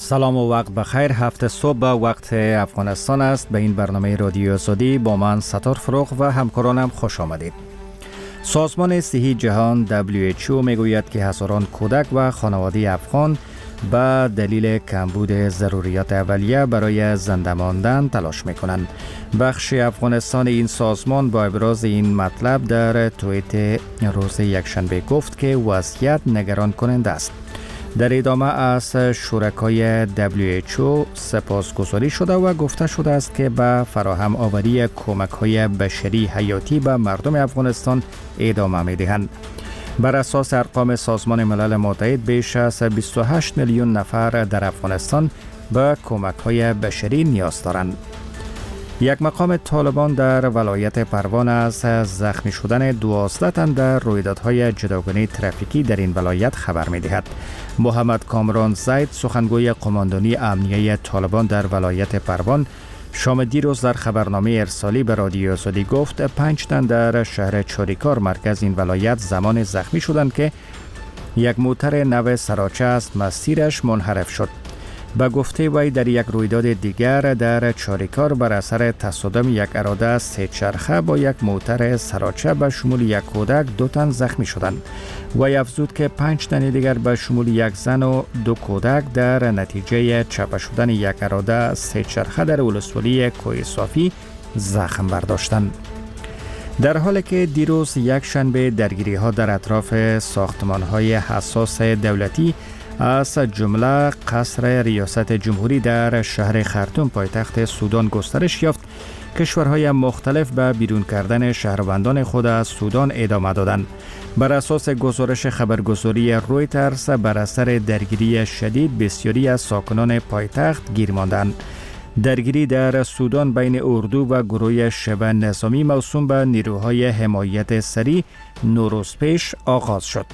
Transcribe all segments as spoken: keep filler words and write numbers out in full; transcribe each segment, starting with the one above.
سلام و وقت بخیر. هفته صبح وقت افغانستان است. به این برنامه رادیو آزادی با من ستار فروغ و همکارانم خوش آمدید. سازمان صحی جهان دبلیو اچ او میگوید که هزاران کودک و خانواده افغان به دلیل کمبود ضروریات اولیه برای زنده ماندن تلاش میکنند. بخش افغانستان این سازمان با ابراز این مطلب در توییت روز یکشنبه گفت که وضعیت نگران کننده است. در ادامه از شرکای دبلیو اچ او سپاسگزاری شده و گفته شده است که به فراهم آوری کمک‌های بشری حیاتی به مردم افغانستان ادامه می‌دهند. بر اساس ارقام سازمان ملل متحد بیش از بیست و هشت میلیون نفر در افغانستان به کمک‌های بشری نیاز دارند. یک مقام طالبان در ولایت پروان از زخمی شدن دوازده تن در رویدادهای جداگانه ترافیکی در این ولایت خبر می‌دهد. محمد کامران زید سخنگوی قماندانی امنیه طالبان در ولایت پروان شام دیروز در خبرنامه ارسالی به رادیو آزادی گفت پنج تن در شهر چاریکار مرکز این ولایت زمان زخمی شدند که یک موتر نو سراچه است مسیرش منحرف شد. به گفته وی در یک رویداد دیگر در چاریکار بر اثر تصادم یک اراده سه چرخه با یک موتر سراچه به شمول یک کودک دو تن زخمی شدند. وی افزود که پنج تن دیگر به شمول یک زن و دو کودک در نتیجه چپه شدن یک اراده سه چرخه در ولسوالی کوه صافی زخم برداشتند. در حالی که دیروز یک شنبه درگیری ها در اطراف ساختمان های حساس دولتی از جمله قصر ریاست جمهوری در شهر خرطوم پایتخت سودان گسترش یافت، کشورهای مختلف به بیرون کردن شهروندان خود از سودان ادامه دادند. بر اساس گزارش خبرگزاری رویترز بر اثر درگیری شدید بسیاری از ساکنان پایتخت گیر ماندند. درگیری در سودان بین اردو و گروه شبه نظامی موسوم به نیروهای حمایت سریع نوروز پیش آغاز شد.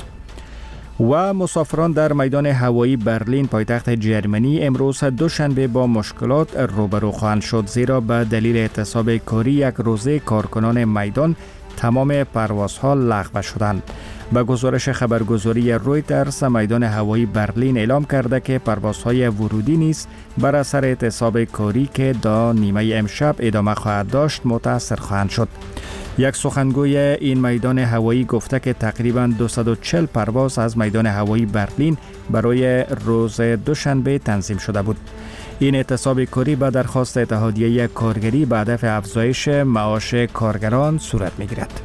و مسافران در میدان هوایی برلین پایتخت جرمنی امروز دوشنبه با مشکلات روبرو خواهند شد، زیرا به دلیل اعتصاب کاری یک روزه کارکنان میدان تمام پروازها لغو شدند. به گزارش خبرگزاری رویترز میدان هوایی برلین اعلام کرده که پروازهای ورودی نیز بر اثر اعتصاب کاری که تا نیمه امشب ادامه خواهد داشت متاثر خواهند شد. یک سخنگوی این میدان هوایی گفته که تقریباً دویست و چهل پرواز از میدان هوایی برلین برای روز دوشنبه تنظیم شده بود. این اعتصاب کاری به درخواست اتحادیه کارگری به هدف افزایش معاش کارگران صورت می‌گیرد.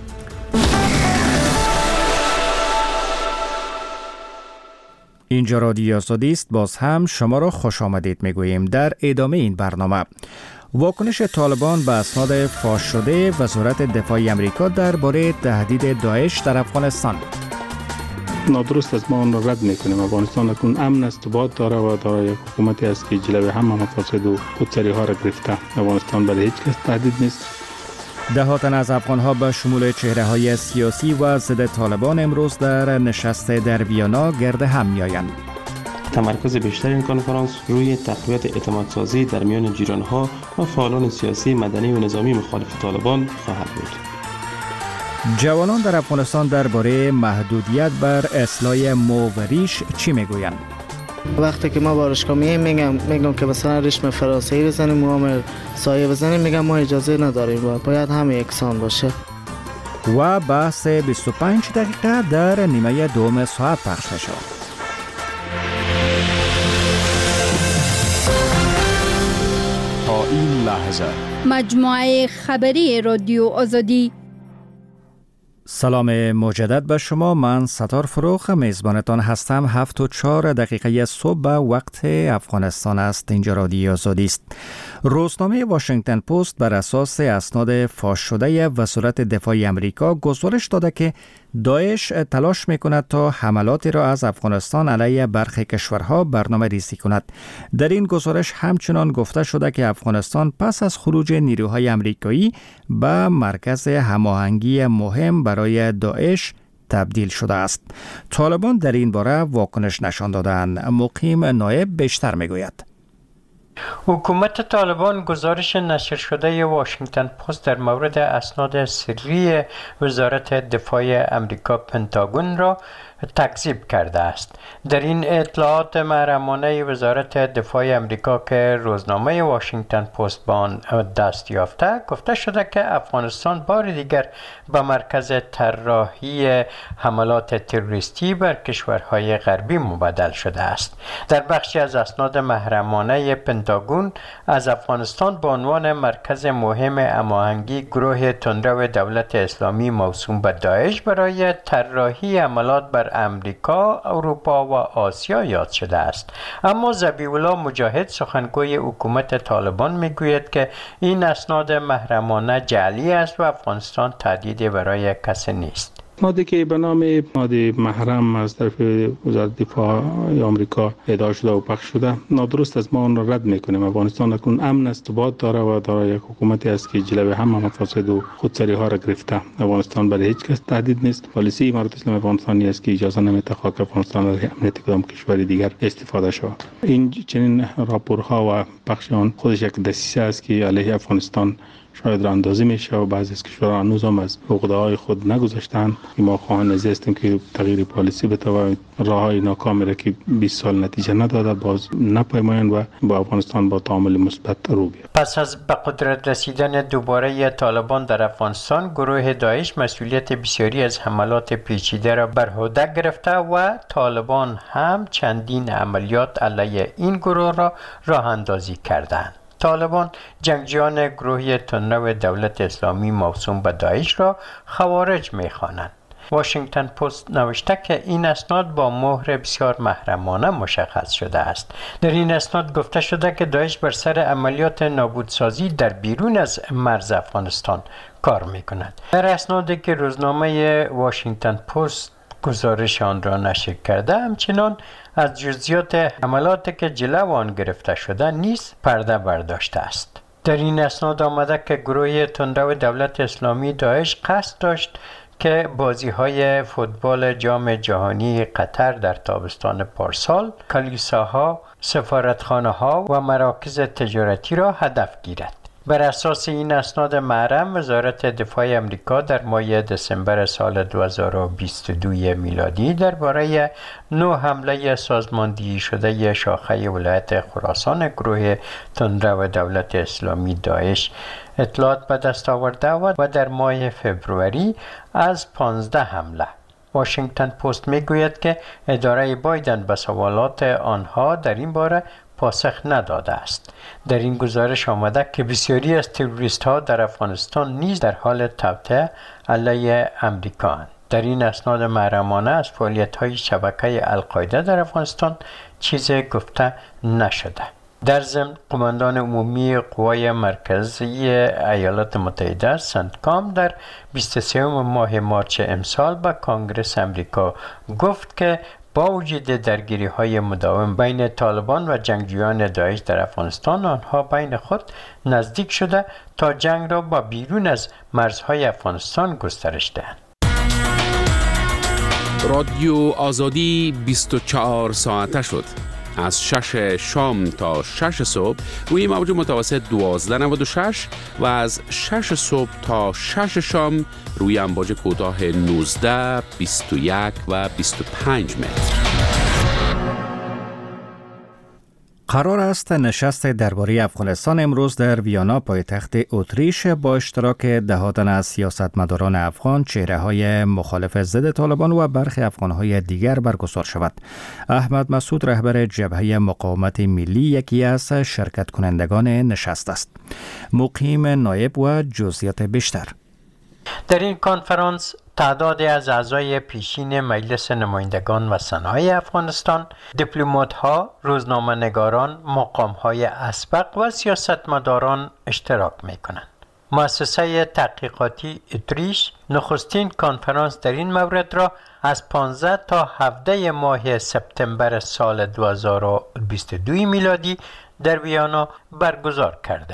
اینجا رادیو آزادی است. باز هم شما را خوش آمدید میگوییم. در ادامه این برنامه واکنش طالبان به اسناد فاش شده وزارت دفاع آمریکا درباره تهدید داعش در افغانستان. نادرست است، ما آن را رد میکنیم. افغانستان اکنون امن است، ثبات داره و داره یک حکومتی است که جلوی همه مفاسد و خودسری ها را گرفته. افغانستان برای هیچ کس تهدید نیست. ده ها تن از افغان ها به شمول چهره های سیاسی و ضد طالبان امروز در نشست در ویانا گرد هم میآیند. تمرکز بیشتر این کنفرانس روی تقویت اعتمادسازی در میان جیرانها و فعالان سیاسی، مدنی و نظامی مخالف طالبان خواهد بود. جوانان در افغانستان درباره محدودیت بر اصلاح مو و ریش چی میگویند؟ وقتی که ما بارشگاه میایم میگم میگم که مثلا ریشم فرانسوی بزنیم، موام سایه بزنیم، میگم ما اجازه نداریم و باید همه یکسان باشه. و بحث بیست و پنج دقیقه در نیمه دوم ساعت پخش شد. تا این لحظه مجموعه خبری رادیو آزادی. سلام مجدد به شما. من ستار فروغ میزبانتان هستم. هفت و چهار دقیقه صبح وقت افغانستان است. اینجا رادیو آزادی است. روزنامه واشنگتن پست بر اساس اسناد فاش شده وزارت دفاع آمریکا گزارش داده که داعش تلاش میکند تا حملاتی را از افغانستان علیه برخی کشورها برنامه ریزی کند. در این گزارش همچنان گفته شده که افغانستان پس از خروج نیروهای آمریکایی به مرکز هماهنگی مهم برای داعش تبدیل شده است. طالبان در این باره واکنش نشان دادند. مقیم نایب بیشتر میگوید. حکومت طالبان گزارش نشر شده واشنگتن پست در مورد اسناد سری وزارت دفاع امریکا پنتاگون را تکذیب کرده است. در این اطلاعات محرمانه وزارت دفاع امریکا که روزنامه واشنگتن پست با آن دست یافته، گفته شده که افغانستان بار دیگر به مرکز طراحی حملات تروریستی بر کشورهای غربی مبدل شده است. در بخشی از اسناد محرمانه پنتاگون از افغانستان به عنوان مرکز مهم هماهنگی گروه تندرو دولت اسلامی موسوم به داعش برای طراحی حملات بر امریکا، اروپا و آسیا یاد شده است. اما ذبیح الله مجاهد سخنگوی حکومت طالبان میگوید که این اسناد محرمانه جعلی است و افغانستان تهدیدی برای کسی نیست. اسنادی که به نام اسناد محرم از طرف وزارت دفاع آمریکا ادعا شده و پخش شده نادرست است. ما آن را رد میکنیم. افغانستان اکنون امن است، ثبات داره و داره یک حکومتی است که جلوی همه مفاسد و خودسری ها را گرفته. افغانستان برای هیچ کس تهدید نیست. پالیسی امارت اسلامی افغانستانی است که اجازه نمیده خاک افغانستان از امنیت کدام کشور دیگر استفاده شود. این چنین راپورها و پخش آن خودش یک دسیسه است که علیه افغانستان شاید را اندازی میشه و بعضی از کشورها هنوز هم از عقده‌های خود نگذاشتن. ما خواهان از هستیم که تغییر پالیسی بده و راههای ناکامی را که بیست سال نتیجه نداده باز نپیمایند و با افغانستان با تعامل مثبت رو بیاید. پس از به قدرت رسیدن دوباره طالبان در افغانستان، گروه داعش مسئولیت بسیاری از حملات پیچیده را بر عهده گرفته و طالبان هم چندین عملیات علیه این گروه را راه اندازی کردند. طالبان جنگجویان گروه تندرو دولت اسلامی موسوم به داعش را خوارج می‌خوانند. واشنگتن پست نوشته که این اسناد با مهر بسیار محرمانه مشخص شده است. در این اسناد گفته شده که داعش بر سر عملیات نابودسازی در بیرون از مرز افغانستان کار می‌کند. در اسنادی که روزنامه واشنگتن پست گزارش آن را نشر کرده، همچنان از جزئیات حملاتی که جلو آن گرفته شده نیز پرده برداشته است. در این اسناد آمده که گروه تندرو دولت اسلامی داعش قصد داشت که بازی‌های فوتبال جام جهانی قطر در تابستان پارسال، کلیساها، سفارتخانه‌ها و مراکز تجارتی را هدف گیرد. بر اساس این اسناد محرم، وزارت دفاع امریکا در ماه دسامبر سال دو هزار و بیست و دو میلادی درباره نوع حمله سازماندهی شده شاخه ولایت خراسان گروه تندرو دولت اسلامی داعش اطلاعات به دست آورده و در ماه فوریه از پانزده حمله. واشنگتن پست میگوید که اداره بایدن به سوالات آنها در این باره پاسخ نداده است. در این گزارش آمده که بسیاری از تروریست ها در افغانستان نیز در حال توطئه علیه امریکا اند. در این اسناد محرمانه از فعالیت های شبکه القاعده در افغانستان چیزی گفته نشده. در ضمن قماندان عمومی قوای مرکزی ایالات متحده سنتکام در بیست و سوم ماه مارس امسال به کانگرس امریکا گفت که با وجود درگیری های مداوم بین طالبان و جنگجویان داعش در افغانستان، آنها بین خود نزدیک شده تا جنگ را با بیرون از مرزهای افغانستان گسترش دهند. رادیو آزادی بیست و چهار ساعته شد. از شش شام تا شش صبح روی موج متوسط دوازده نود و شش و از شش صبح تا شش شام روی امواج کوتاه نوزده، بیست و یک و بیست و پنج متر. قرار است نشست درباره افغانستان امروز در ویانا پایتخت اتریش با اشتراک دهاتن از سیاستمداران افغان، چهره‌های مخالف ضد طالبان و برخی افغان‌های دیگر برگزار شود. احمد مسعود رهبر جبهه مقاومت ملی یکی از شرکت کنندگان نشست است. مقیم نایب و جزئیات بیشتر. در این کنفرانس تعدادی از اعضای پیشین مجلس نمایندگان و سنای افغانستان، دیپلمات‌ها، روزنامه‌نگاران، مقام‌های اسبق و سیاستمداران اشتراک می‌کنند. مؤسسه تحقیقاتی اتریش نخستین کنفرانس در این مورد را از پانزده تا هفده ماه سپتامبر سال دو هزار و بیست و دو میلادی در ویانا برگزار کرده بود.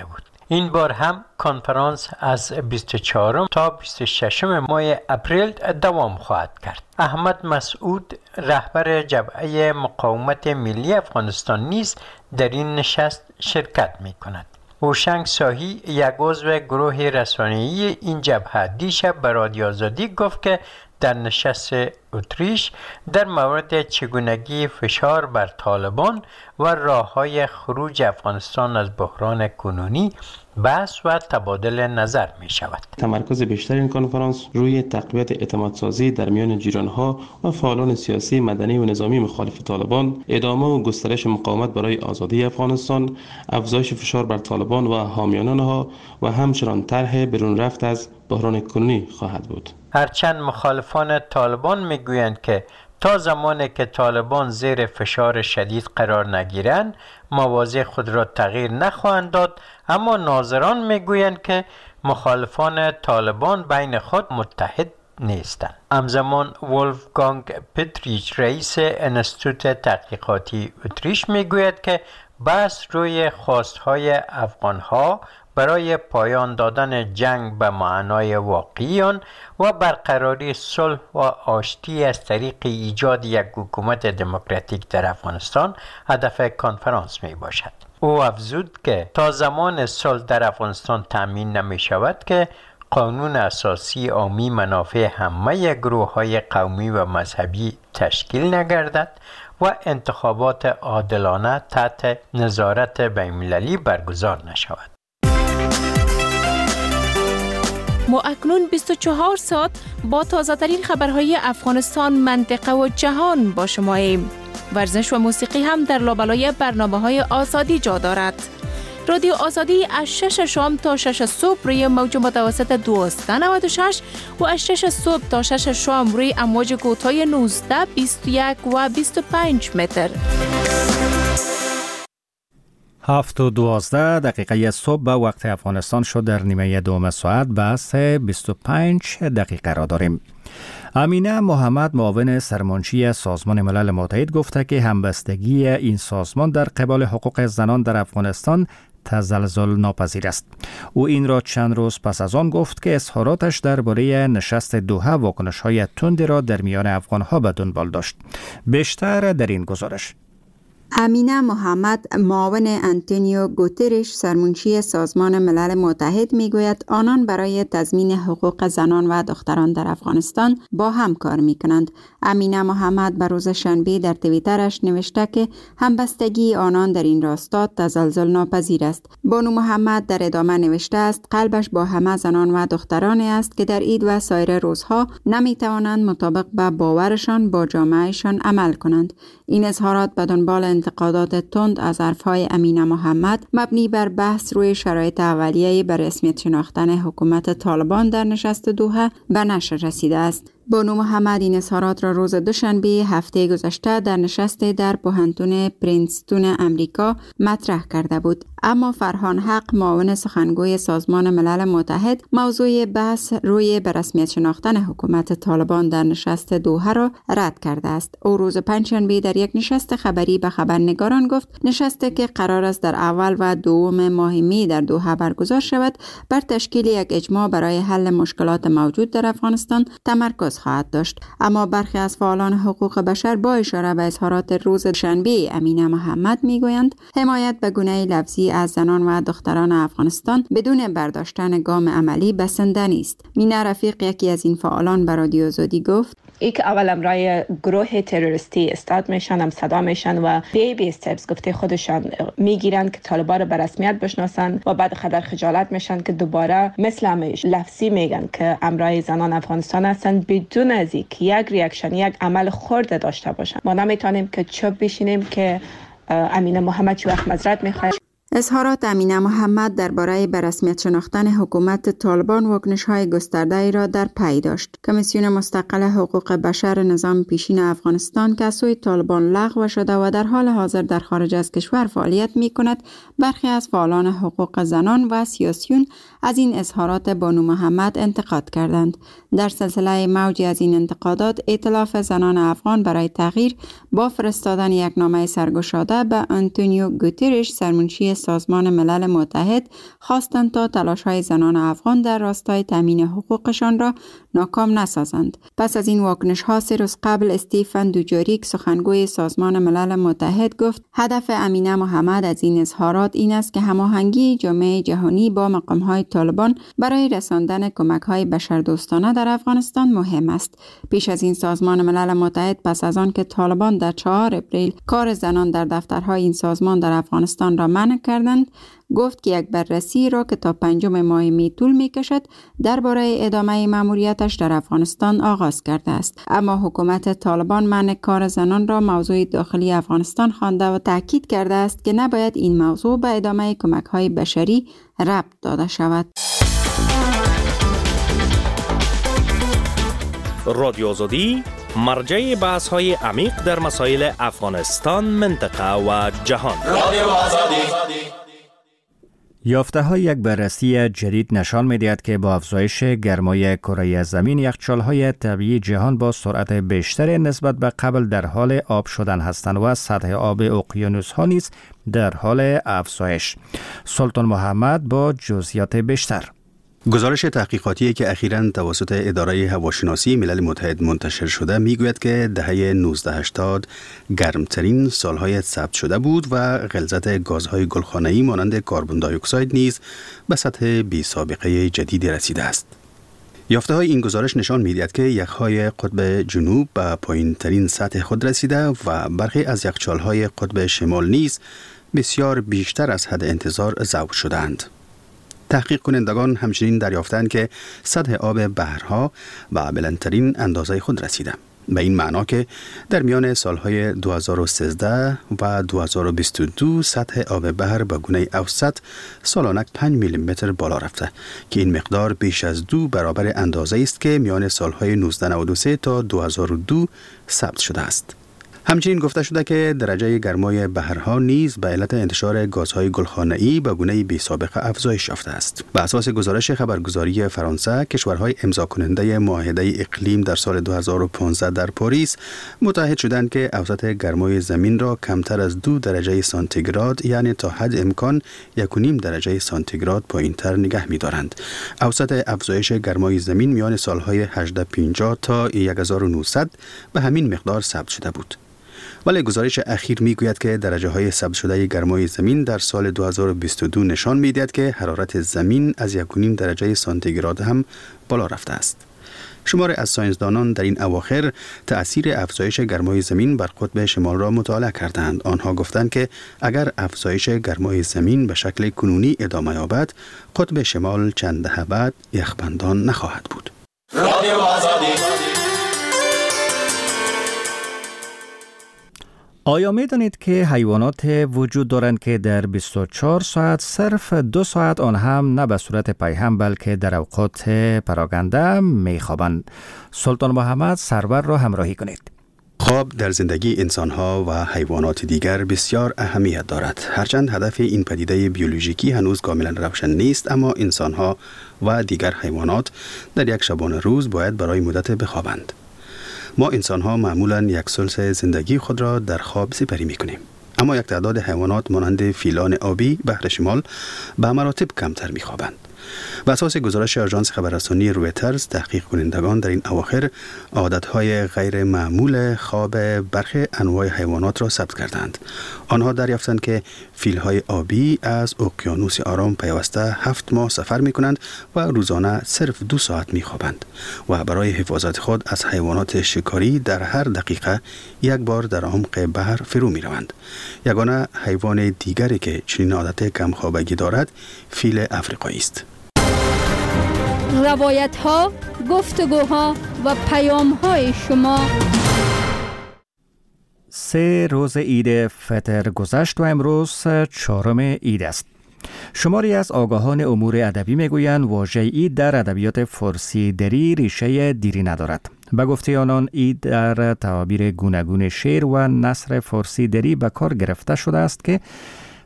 این بار هم کنفرانس از بیست و چهارم تا بیست و ششم ماه اپریل دوام خواهد کرد. احمد مسعود رهبر جبهه مقاومت ملی افغانستان نیز در این نشست شرکت می کند. هوشنگ ساهی یک عضو گروه رسانه‌ای این جبهه دیشب به رادیو آزادی گفت که در نشست اتریش در مورد چگونگی فشار بر طالبان و راه‌های خروج افغانستان از بحران کنونی بحث و تبادل نظر می شود. تمرکز بیشتر این کنفرانس روی تقویت اعتمادسازی در میان جیرانها و فعالان سیاسی، مدنی و نظامی مخالف طالبان، ادامه و گسترش مقاومت برای آزادی افغانستان، افزایش فشار بر طالبان و حامیان آنها و همچنان طرح برون رفت از بحران کنونی خواهد بود. هرچند مخالفان طالبان میگویند که تا زمانی که طالبان زیر فشار شدید قرار نگیرند مواضع خود را تغییر نخواهند داد، اما ناظران میگویند که مخالفان طالبان بین خود متحد نیستند. همزمان ولفگانگ پتریچ رئیس انستیتوت تحقیقاتی اتریش میگوید که بحث روی خواستهای افغانها برای پایان دادن جنگ به معنای واقعی آن و برقراری صلح و آشتی از طریق ایجاد یک حکومت دموکراتیک در افغانستان هدف کنفرانس می باشد. او افزود که تا زمان صلح در افغانستان تامین نمی شود که قانون اساسی عامی منافع همه گروه‌های قومی و مذهبی تشکیل نگردد و انتخابات عادلانه تحت نظارت بین‌المللی برگزار نشود. ما اکنون بیست و چهار ساعت با تازه‌ترین خبرهای افغانستان، منطقه و جهان با شماییم. ورزش و موسیقی هم در لابلای برنامه‌های آزادی جا دارد. رادیو آزادی از شش شام تا شش صبح روی موج متوسط دویست و نود و شش و از شش صبح تا شش شام روی امواج کوتاه نوزده، بیست و یک و بیست و پنج متر. هفت و دوازده دقیقه صبح به وقت افغانستان شد. در نیمه دوم ساعت بحث بیست و پنج دقیقه را داریم. امینه محمد معاون سرمنشی سازمان ملل متحد گفته که همبستگی این سازمان در قبال حقوق زنان در افغانستان تزلزل ناپذیر است. او این را چند روز پس از آن گفت که اظهاراتش درباره نشست دوحه واکنش‌های تندی را در میان افغان‌ها به دنبال داشت. بیشتر در این گزارش. امینه محمد معاون انتونیو گوترش سرمنشی سازمان ملل متحد میگوید آنان برای تضمین حقوق زنان و دختران در افغانستان با هم کار میکنند. امینه محمد به روز شنبه در توییترش نوشته که همبستگی آنان در این راستا تزلزل ناپذیر است. بانو محمد در ادامه نوشته است قلبش با همه زنان و دخترانی است که در عید و سایر روزها نمیتوانند مطابق به باورشان با جامعهشان عمل کنند. این اظهارات به دنبال انتقادات تند از حرفهای امینه محمد مبنی بر بحث روی شرایط اولیه بر رسمیت شناختن حکومت طالبان در نشست دوحه به نشر رسیده است. بانو محمد این اظهارات را روز دوشنبه هفته گذشته در نشست در پوهنتون پرینستون امریکا مطرح کرده بود. اما فرهان حق معاون سخنگوی سازمان ملل متحد موضوع بحث روی به رسمیت شناختن حکومت طالبان در نشست دوحه را رد کرده است. او روز پنجشنبه در یک نشست خبری به خبرنگاران گفت نشستی که قرار است در اول و دوم ماه می در دوحه برگزار شود بر تشکیل یک اجماع برای حل مشکلات موجود در افغانستان تمرکز خواهد داشت. اما برخی از فعالان حقوق بشر با اشاره به اظهارات روز شنبه امینه محمد میگویند حمایت به گونه لفظی از زنان و دختران افغانستان بدون برداشتن گام عملی بسنده نیست. مینا رفیق یکی از این فعالان به رادیو آزادی گفت ای که اول امرای گروه تروریستی استاد میشن هم صدا میشن و بیبی استپس گفته خودشان میگیرن که طالبان رو به رسمیت بشناسن و بعد خدر خجالت میشن که دوباره مثل همیشه لفظی میگن که امرای زنان افغانستان هستن بدون از اینکه یک ریاکشن یک عمل خرد داشته باشن. ما نمیتونیم که چوب بشینیم که امینه محمد چه وقت معذرت میخواد. اظهارات امینه محمد درباره به رسمیت شناختن حکومت طالبان واکنش‌های گسترده‌ای را در پی داشت. کمیسیون مستقل حقوق بشر نظام پیشین افغانستان که از سوی طالبان لغو شده و در حال حاضر در خارج از کشور فعالیت می‌کند، برخی از فعالان حقوق زنان و سیاسیون از این اظهارات بانو محمد انتقاد کردند. در سلسله موجی از این انتقادات، ائتلاف زنان افغان برای تغییر با فرستادن یک نامه سرگشاده به آنتونیو گوترش سرمنشی سازمان ملل متحد خواستند تا تلاش‌های زنان افغان در راستای تامین حقوقشان را ناکام نسازند. پس از این واکنش‌ها سه روز قبل استیفن دوجاریک سخنگوی سازمان ملل متحد گفت هدف امینه محمد از این اظهارات این است که هماهنگی جامعه جهانی با مقام‌های طالبان برای رساندن کمک‌های بشردوستانه در افغانستان مهم است. پیش از این سازمان ملل متحد پس از آن که طالبان در چهار اپریل کار زنان در دفترهای این سازمان در افغانستان را منع کردند، گفت که یک بررسی را که تا پنجم ماه می طول می کشد درباره ادامه مأموریتش در افغانستان آغاز کرده است. اما حکومت طالبان منع کار زنان را موضوع داخلی افغانستان خوانده و تاکید کرده است که نباید این موضوع به ادامه کمک‌های بشری ربط داده شود. رادیو آزادی مرجع بحث‌های عمیق در مسائل افغانستان، منطقه و جهان. رادیو آزادی. یافته های یک بررسی جدید نشان می‌دهد که با افزایش گرمای کره زمین یخچال‌های طبیعی جهان با سرعت بیشتر نسبت به قبل در حال آب شدن هستند و سطح آب اقیانوس‌ها نیز در حال افزایش. سلطان محمد با جزئیات بیشتر. گزارش تحقیقاتی که اخیراً توسط اداره هواشناسی ملل متحد منتشر شده میگوید که دهه نوزده هشتاد گرمترین سالهای ثبت شده بود و غلظت گازهای گلخانه‌ای مانند کربن دی اکساید نیز به سطح بی سابقه جدیدی رسیده است. یافته های این گزارش نشان می‌دهد که یخ‌های قطب جنوب به پایین‌ترین سطح خود رسیده و برخی از یخچال‌های قطب شمال نیز بسیار بیشتر از حد انتظار ذوب شدند. تحقیق کنندگان همچنین دریافتند که سطح آب بحرها به بلندترین اندازه خود رسیده. به این معنا که در میان سالهای دو هزار و سیزده و دو هزار و بیست و دو سطح آب بحر به گونه اوسط سالانه پنج میلیمتر بالا رفته که این مقدار بیش از دو برابر اندازه است که میان سالهای نوزده نود و سه تا دو هزار و دو ثبت شده است. همچنین گفته شده که درجه گرمای بحرها نیز به علت انتشار گازهای گلخانه‌ای به گونه بی سابقه افزایش یافته است. بر اساس گزارش خبرگزاری فرانسه، کشورهای امضا کننده معاهده اقلیم در سال دو هزار و پانزده در پاریس متحد شدند که اوسط گرمای زمین را کمتر از دو درجه سانتیگراد، یعنی تا حد امکان یک و نیم درجه سانتیگراد پایین‌تر نگه می‌دارند. اوسط افزایش گرمای زمین میان سالهای هزار و هشتصد و پنجاه تا هزار و نهصد به همین مقدار ثبت شده بود. ولی گزارش اخیر میگوید که درجه های ثبت شده گرمای زمین در سال دو هزار و بیست و دو نشان میدهد که حرارت زمین از یک و نیم درجه سانتیگراد هم بالا رفته است. شمار از ساینسدانان در این اواخر تأثیر افزایش گرمای زمین بر قطب شمال را مطالعه کردند. آنها گفتند که اگر افزایش گرمای زمین به شکل کنونی ادامه یابد، قطب شمال چند دهه بعد یخبندان نخواهد بود. رادیو آزادی. آیا می دانید که حیوانات وجود دارند که در بیست و چهار ساعت صرف دو ساعت آن هم نه به صورت پیهم بلکه در اوقات پراگنده می خوابند؟ سلطان محمد سرور را همراهی کنید. خواب در زندگی انسان‌ها و حیوانات دیگر بسیار اهمیت دارد. هرچند هدف این پدیده بیولوژیکی هنوز کاملا روشن نیست، اما انسان‌ها و دیگر حیوانات در یک شبانه روز باید برای مدت بخوابند. ما انسان‌ها معمولاً یک ثلث زندگی خود را در خواب سپری می‌کنیم. اما یک تعداد حیوانات مانند فیلان آبی بحر شمال به مراتب کمتر می‌خوابند. بر اساس گزارش آژانس خبررسانی رویترز، تحقیق کنندگان در این اواخر عادتهای غیر معمول خواب برخی انواع حیوانات را ثبت کردند. آنها دریافتند که فیل‌های آبی از اقیانوس آرام پیوسته هفت ماه سفر می‌کنند و روزانه صرف دو ساعت می‌خوابند و برای حفاظت خود از حیوانات شکاری در هر دقیقه یک بار در عمق بحر فرو می‌روند. یگانه حیوان دیگری که چنین عادت کم خوابگی دارد، فیل افریقایی است. روایت ها، گفتگوها و پیام های شما. سه روز عید فطر گذشت و امروز چهارم عید است. شماری از آگاهان امور ادبی میگویند واژه عید در ادبیات فارسی دری ریشه دیری ندارد. به گفته آنان عید در تعابیر گوناگون شعر و نثر فارسی دری به کار گرفته شده است که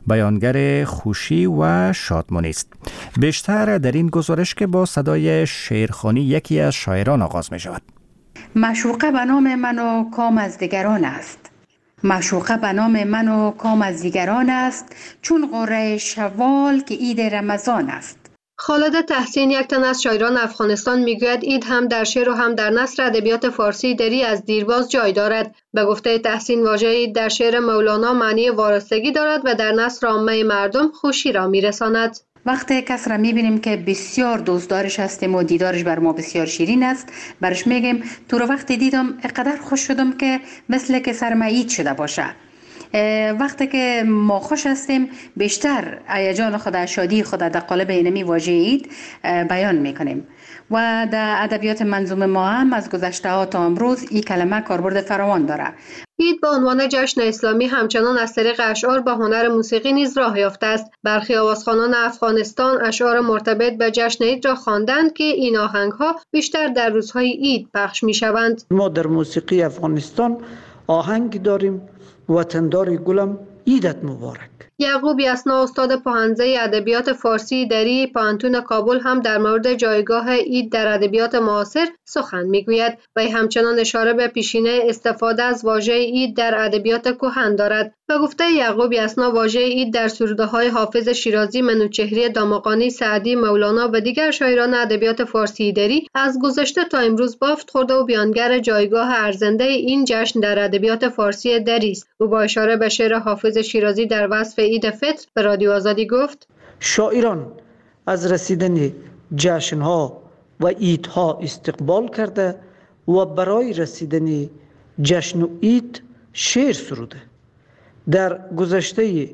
بیانگر خوشی و شادمانی است. بیشتر در این گزارش که با صدای شیرخوانی یکی از شاعران آغاز می شود. معشوقه به نام من و کام از دیگران است. معشوقه به نام من و کام از دیگران است، چون قره شوال که عید رمضان است. خالد تحسین، یک تن از شاعران افغانستان، میگوید عید هم در شعر و هم در نثر ادبیات فارسی دری از دیرباز جای دارد. به گفته تحسین، واژه عید در شعر مولانا معنی وارستگی دارد و در نثر عامه مردم خوشی را میرساند. وقتی کس را میبینیم که بسیار دوستدارش هستیم و دیدارش بر ما بسیار شیرین است، برش میگیم تو رو وقتی دیدم اقدر خوش شدم که مثل که سرم عید شده باشه. وقتی که ما خوش هستیم بیشتر هیجان خود، شادی خود در قالب اینمی واژه عید بیان میکنیم. و در ادبیات منظوم ما هم از گذشته ها تا امروز این کلمه کاربرد فراوان داره. عید به عنوان جشن اسلامی همچنان از طریق اشعار به هنر موسیقی نیز راه یافته است. برخی آوازخوانان افغانستان اشعار مرتبط به جشن عید را خواندند که این آهنگ‌ها بیشتر در روزهای عید پخش می‌شوند. ما در موسیقی افغانستان آهنگ داریم: وطندار گلم عیدت مبارک. یعقوب یسنا، استاد پوهنځی ادبیات فارسی دری پوهنتون کابل، هم در مورد جایگاه عید در ادبیات معاصر سخن میگوید و همچنان اشاره به پیشینه استفاده از واژه عید در ادبیات کهن دارد. به گفته یعقوب یسنا، واژه عید در سروده‌های حافظ شیرازی، منوچهری، دامغانی، سعدی، مولانا و دیگر شاعران ادبیات فارسی دری از گذشته تا امروز بافت خورده و بیانگر جایگاه ارزنده این جشن در ادبیات فارسی دری است. او با اشاره به شعر حافظ شیرازی در وصف عید فطر به رادیو آزادی گفت: شاعران از رسیدن جشن‌ها و عیدها استقبال کرده و برای رسیدن جشن و عید شعر سروده. در گذشته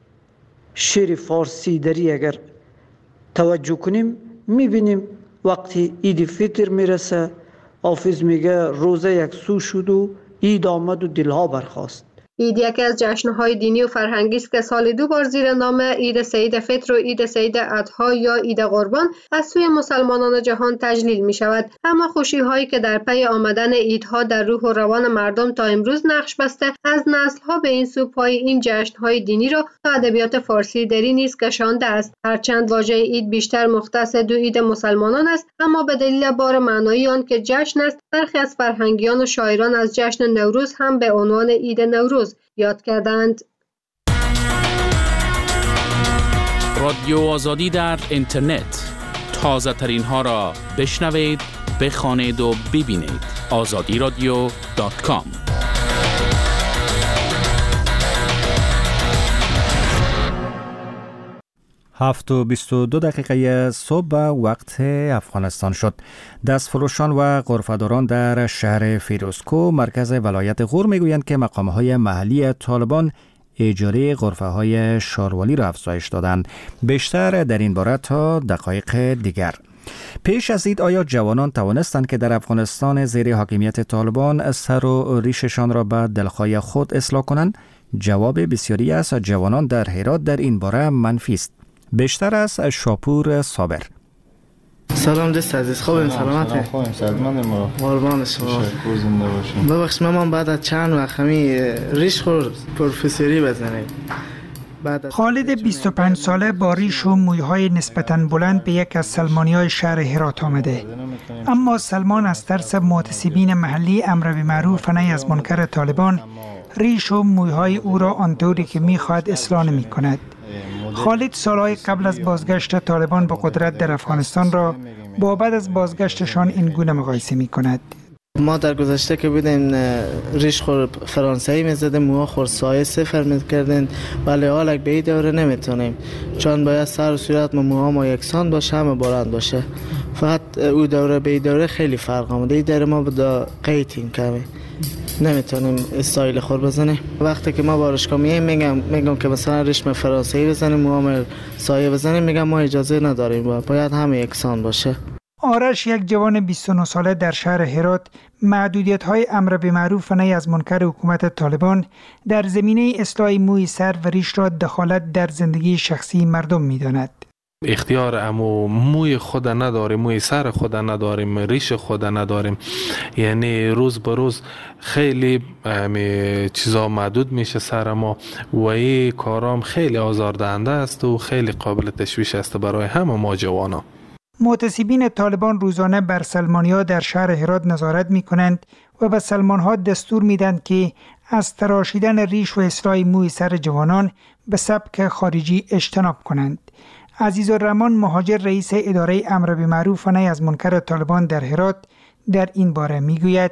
شعر فارسی دری اگر توجه کنیم میبینیم وقتی عید فطر میرسه حافظ میگه روزه یک سو شد و عید آمد و دلها برخاست. عید یکی از جشن‌های دینی و فرهنگی است که سال دو بار زیر نام عید سعید فطر و عید سعید اضحی یا عید قربان از سوی مسلمانان جهان تجلیل می شود. اما خوشی‌هایی که در پی آمدن عیدها در روح و روان مردم تا امروز نقش بسته، از نسل‌ها به این سو پای این جشن‌های دینی را تا ادبیات فارسی دری نیز کشانده است. هرچند واژه عید بیشتر مختص دو عید مسلمانان است، اما به دلیل بار معنایی آن که جشن است، برخی از فرهنگیان و شاعران از جشن نوروز هم به عنوان عید نوروز یاد کردند. رادیو آزادی در اینترنت، تازه ترین ها را بشنوید، بخوانید و ببینید. آزادی رادیو دات کام. هفت و بیست و دو دقیقه صبح وقت افغانستان شد. دستفروشان و غرفه‌داران در شهر فیروزکوه مرکز ولایت غور میگویند که مقام‌های محلی طالبان اجاره غرفه‌های شاروالی را افزایش دادند. بیشتر در این باره تا دقایق دیگر. پیش از عید آیا جوانان توانستند که در افغانستان زیر حاکمیت طالبان سر و ریششان را به دلخواه خود اصلاح کنند؟ جواب بسیاری از جوانان در هرات در این باره منفی است. بیشتر از شاپور صابر. سلام دوست عزیز، خوبیم؟ سلامتی؟ خوبیم، سلامت ما. قربان شما. تشکر، زنده باشین. ببخش مامان بعد از چند وقت همی ریش خورد پروفسوری بزنید. خالد بیست و پنج ساله با ریش و مویهای نسبتاً بلند به یک از سلمانی‌های شهر هرات آمده. اما سلمان از ترس محتسبین محلی امر بالمعروف و نهی از منکر طالبان ریش و مویهای او را آنطوری که می‌خواهد اصلاح نمی‌کند. خالد سالهای قبل از بازگشت طالبان به قدرت در افغانستان را با بعد از بازگشتشان این گونه مقایسه می‌کند. ما در گذشته که بودیم ریش خور فرانسوی میزدیم، موها خور سایه صفر میکردیم، ولی حالا به این دوره نمیتونیم، چون باید سر و صورت ما موها ما یکسان باشه، همه بلند باشه. فقط او دوره به این دوره خیلی فرق آمده. این دوره ما با قیتیم کمی نمیتونیم استایل خور بزنیم. وقتی که ما بارشگاه میایم میگم میگم که مثلا ریشم فرانسوی بزنیم، موها سایه بزنیم، میگم ما اجازه نداریم، باید همه یکسان باشه. آرش، یک جوان بیست و نه ساله در شهر هرات، محدودیت‌های امر بالمعروف و نهی از منکر حکومت طالبان در زمینه اصلاح موی سر و ریش را دخالت در زندگی شخصی مردم می‌داند. اختیار امو موی خود نداریم، موی سر خود نداریم، ریش خود نداریم. یعنی روز به روز خیلی چیزا محدود میشه سر ما و این کارام خیلی آزاردهنده است و خیلی قابل تشویش است برای همه ما جوانا. محتسبین طالبان روزانه بر سلمانی‌ها در شهر هرات نظارت می‌کنند و به سلمان‌ها دستور می‌دهند که از تراشیدن ریش و اصلاح موی سر جوانان به سبک خارجی اجتناب کنند. عزیزالرحمن مهاجر رئیس اداره امر بالمعروف و نهی از منکر طالبان در هرات در این باره میگوید: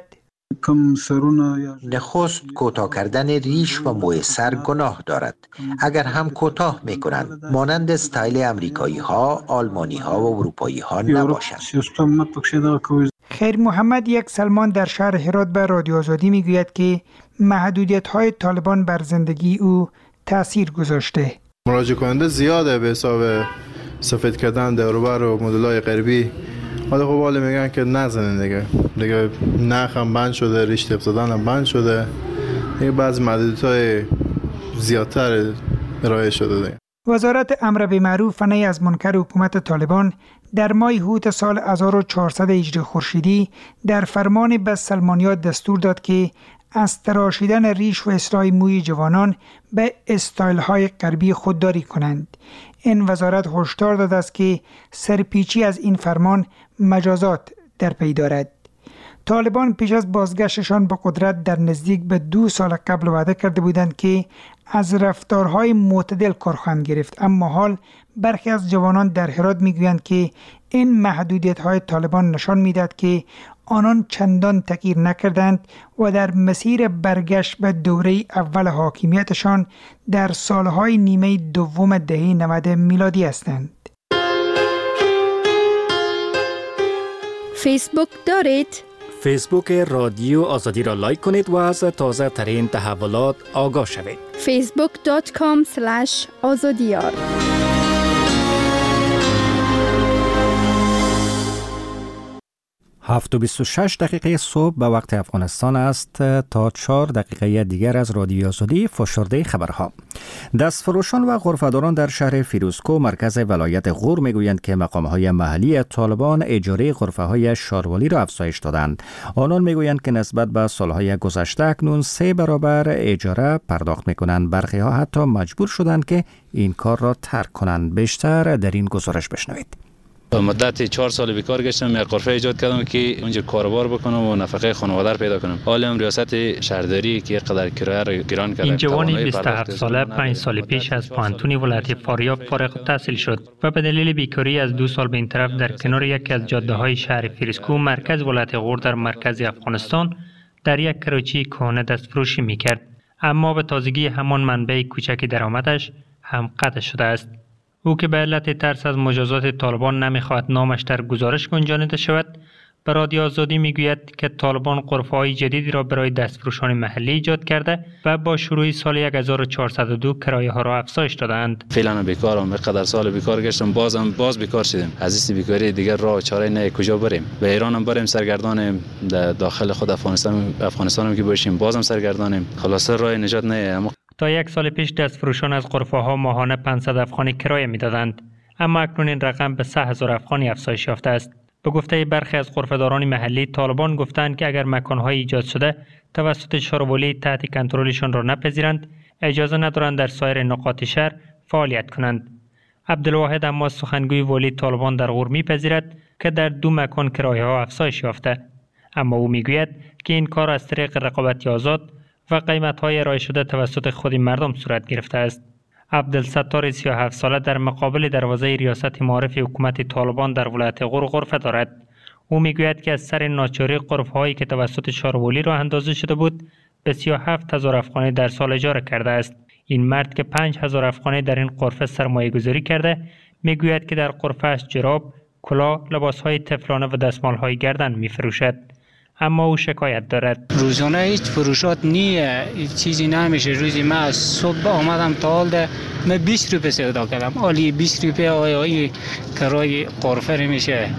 نخست کوتاه کردن ریش و موی سر گناه دارد. اگر هم کوتاه می کنند مانند استایل امریکایی ها، آلمانی ها و اروپایی ها نباشد. خیر محمد یک سلمان در شهر هرات به رادیو آزادی میگوید که محدودیت های طالبان بر زندگی او تاثیر گذاشته. مراجعه کننده زیاده به حساب سفید کردن دوربر و مدل‌های غربی. حالا خب حالا میگن که نزنین دیگه دیگه نخ هم بند شده، ریش تپ زدن هم بند شده، دیگه بعضی محدودیت‌های زیادتر ارائه شده دیگه. وزارت امر بالمعروف و نهی از منکر حکومت طالبان در ماه هوت سال هزار و چهارصد هجری خورشیدی در فرمان به سلمانیات دستور داد که از تراشیدن ریش و اصلاح موی جوانان به استایل های غربی خودداری کنند. این وزارت هشدار داده است که سرپیچی از این فرمان مجازات در پی دارد. طالبان پیش از بازگشتشان به قدرت در نزدیک به دو سال قبل وعده کرده بودند که از رفتارهای معتدل کار خواهند گرفت، اما حال برخی از جوانان در هرات میگویند که این محدودیت‌های طالبان نشان میدهد که آنان چندان تغییر نکردند و در مسیر برگشت به دوره اول حاکمیتشان در سالهای نیمه دوم دهه نود میلادی هستند. فیسبوک دارید؟ فیسبوک رادیو آزادی را لایک کنید و از تازه ترین تحولات آگاه شوید. فیسبوک دات کام اسلش آزادیار. هفت و بیست و شش دقیقه صبح به وقت افغانستان است. تا چهار دقیقه دیگر از رادیو آزادی فشرده خبرها. دستفروشان و غرفه‌داران در شهر فیروزکوه مرکز ولایت غور میگویند که مقام‌های محلی طالبان اجاره غرفه‌های شاروالی را افزایش دادند. آنان میگویند که نسبت به سالهای گذشته اکنون سه برابر اجاره پرداخت میکنند. برخی‌ها حتی مجبور شدند که این کار را ترک کنند. بیشتر در این گزارش بشنوید. مدت چهار سال بیکار گشتم، یک غرفه ایجاد کردم که اونجا کاروبار بکنم و نفقه خانواده رو پیدا کنم. حالا هم ریاست شهرداری که قدر کرایه رو گران کرده. این جوانی بیست و هفت ساله پنج سال پیش از پانتونی ولایت فاریاب فارغ التحصیل شد و به دلیل بیکاری از دو سال به این طرف در کنار یکی از جاده‌های شهر فیروزکوه مرکز ولایت غور در مرکز افغانستان در یک کراچی کهنه دستفروشی می‌کرد. اما به تازگی همان منبع کوچک درآمدش هم قطع شده است. او که به علت ترس از مجازات طالبان نمیخواهد نامش در گزارش گنجانیده شود، به رادیو آزادی میگوید که طالبان غرفه‌های جدیدی را برای دستفروشان محلی ایجاد کرده و با شروع سال هزار و چهارصد و دو کرایه ها را افزایش دادند. فعلا بیکارم، به قدر سال بیکار گشتم، بازم باز بیکار شدیم. از این بیکاری دیگر راه چاره نه، کجا بریم؟ به ایران هم بریم سرگردان داخل خود افغانستان افغانستان هم که باشیم بازم سرگردانیم. خلاصه راه نجات نه. اما تا یک سال پیش دستفروشان از غرفه‌ها ماهانه پانصد افغانی کرایه می‌دادند، اما اکنون این رقم به سه هزار افغانی افزایش یافته است. به گفته برخی از غرفه‌داران محلی، طالبان گفتند که اگر مکان‌های ایجاد شده توسط شاروالی تحت کنترلشان را نپذیرند، اجازه ندارند در سایر نقاط شهر فعالیت کنند. عبدالواحد اما سخنگوی والی طالبان در غور می‌پذیرد که در دو مکان کرایه‌ها افزایش یافته، اما او می‌گوید که این کار از طریق رقابت آزاد و قیمت‌های ارائه شده توسط خود مردم صورت گرفته است. عبدالستار سی و هفت ساله در مقابل دروازه ریاست معارف حکومت طالبان در ولایت غور غرفه دارد. او میگوید که از سر ناچاری غرفه‌هایی که توسط شاروالی راه اندازی شده بود به سی و هفت هزار افغانی در سال اجاره کرده است. این مرد که پنج هزار افغانی در این غرفه سرمایه گذاری کرده میگوید که در غرفه‌اش جراب، کلاه، لباس‌های طفلانه و دستمال‌های گردن می‌فروشد. اما او شکایت دارد. روزانه هیچ فروشات نیه، هیچ چیزی نمیشه. روزی من از صبح آمدم تا حال ده من بیست روپیه سودا کردم. حالی بیست روپیه آیا این کرای غرفه میشه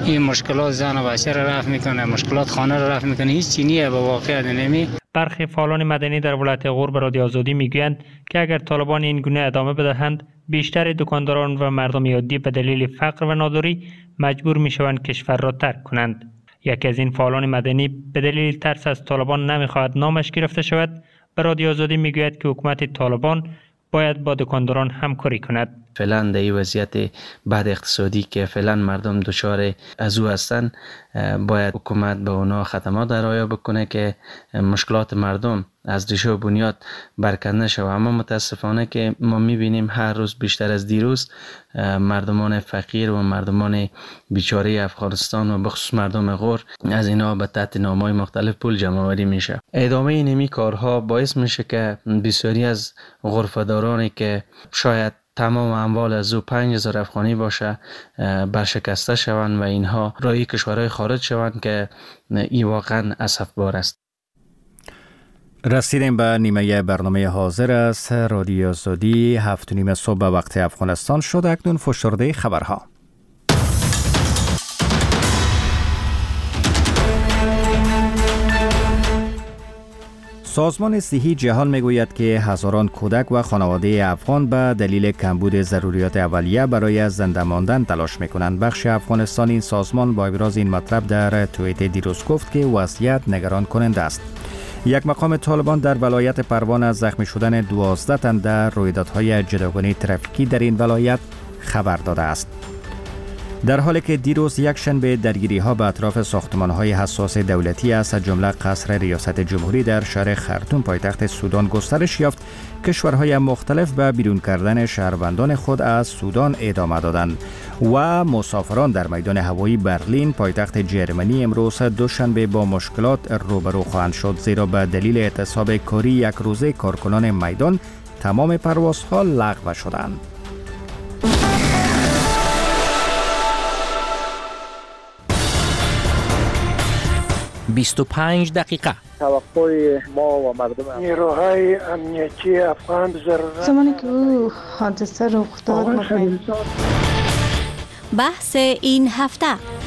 این مشکلات زن و بچه را رفع میکنه، مشکلات خانه را رفع میکنه، هیچ چیزی نیه به واقع نمی. برخی فعالان مدنی در ولایت غور به رادیو آزادی میگویند که اگر طالبان این گونه ادامه بدهند بیشتر دکانداران و مردم عادی به دلیل فقر و ناداری مجبور میشوند کشور را ترک کنند. یکی از این فعالان مدنی به دلیل ترس از طالبان نمیخواهد نامش گرفته شود به رادیو آزادی میگوید که حکومت طالبان باید با دکانداران همکاری کند. فعلا در این وضعیت بد اقتصادی که فعلا مردم دچار از او هستند باید حکومت به اونا خدمات ارائه بکنه که مشکلات مردم از ریشه و بنیاد برکنده شود. اما متاسفانه که ما میبینیم هر روز بیشتر از دیروز مردمان فقیر و مردمان بیچاره افغانستان و بخصوص مردم غور از اینا به تحت نامه‌های مختلف پول جمع آوری میشه. ادامه این کارها باعث میشه که بسیاری از غرفه‌دارانی که شاید تمام اموال از او پنج هزار افغانی باشه برشکسته شوند و اینها رای کشورهای خارج شوند که این واقعا اسفبار است. رسیدیم به نیمه برنامه حاضر است رادیو آزادی هفت و نیم صبح به وقت افغانستان شد. اکنون فشرده خبرها. سازمان صحی جهان میگوید که هزاران کودک و خانواده افغان به دلیل کمبود ضروریات اولیه برای زنده ماندن تلاش میکنند. بخش افغانستان این سازمان با ابراز این مطلب در توییت دیروز گفت که وضعیت نگران کننده است. یک مقام طالبان در ولایت پروان از زخمی شدن دوازده تن در رویدادهای جداگانه ترافیکی در این ولایت خبر داده است. در حالی که دیروز یک شنبه درگیری ها به اطراف ساختمان های حساس دولتی است از جمله قصر ریاست جمهوری در شهر خرطوم پایتخت سودان گسترش یافت، کشورهای مختلف به بیرون کردن شهروندان خود از سودان ادامه دادند و مسافران در میدان هوایی برلین پایتخت جرمنی امروز دوشنبه با مشکلات روبرو خواهند شد، زیرا به دلیل اعتصاب کاری یک روزه کارکنان میدان تمام پروازها لغو شدند. بیست و پنج دقیقه. توقع ما و مردم نیروهای امنیتی افغان ضرورت زمانی که او حادثه رخ داد بحث این هفته.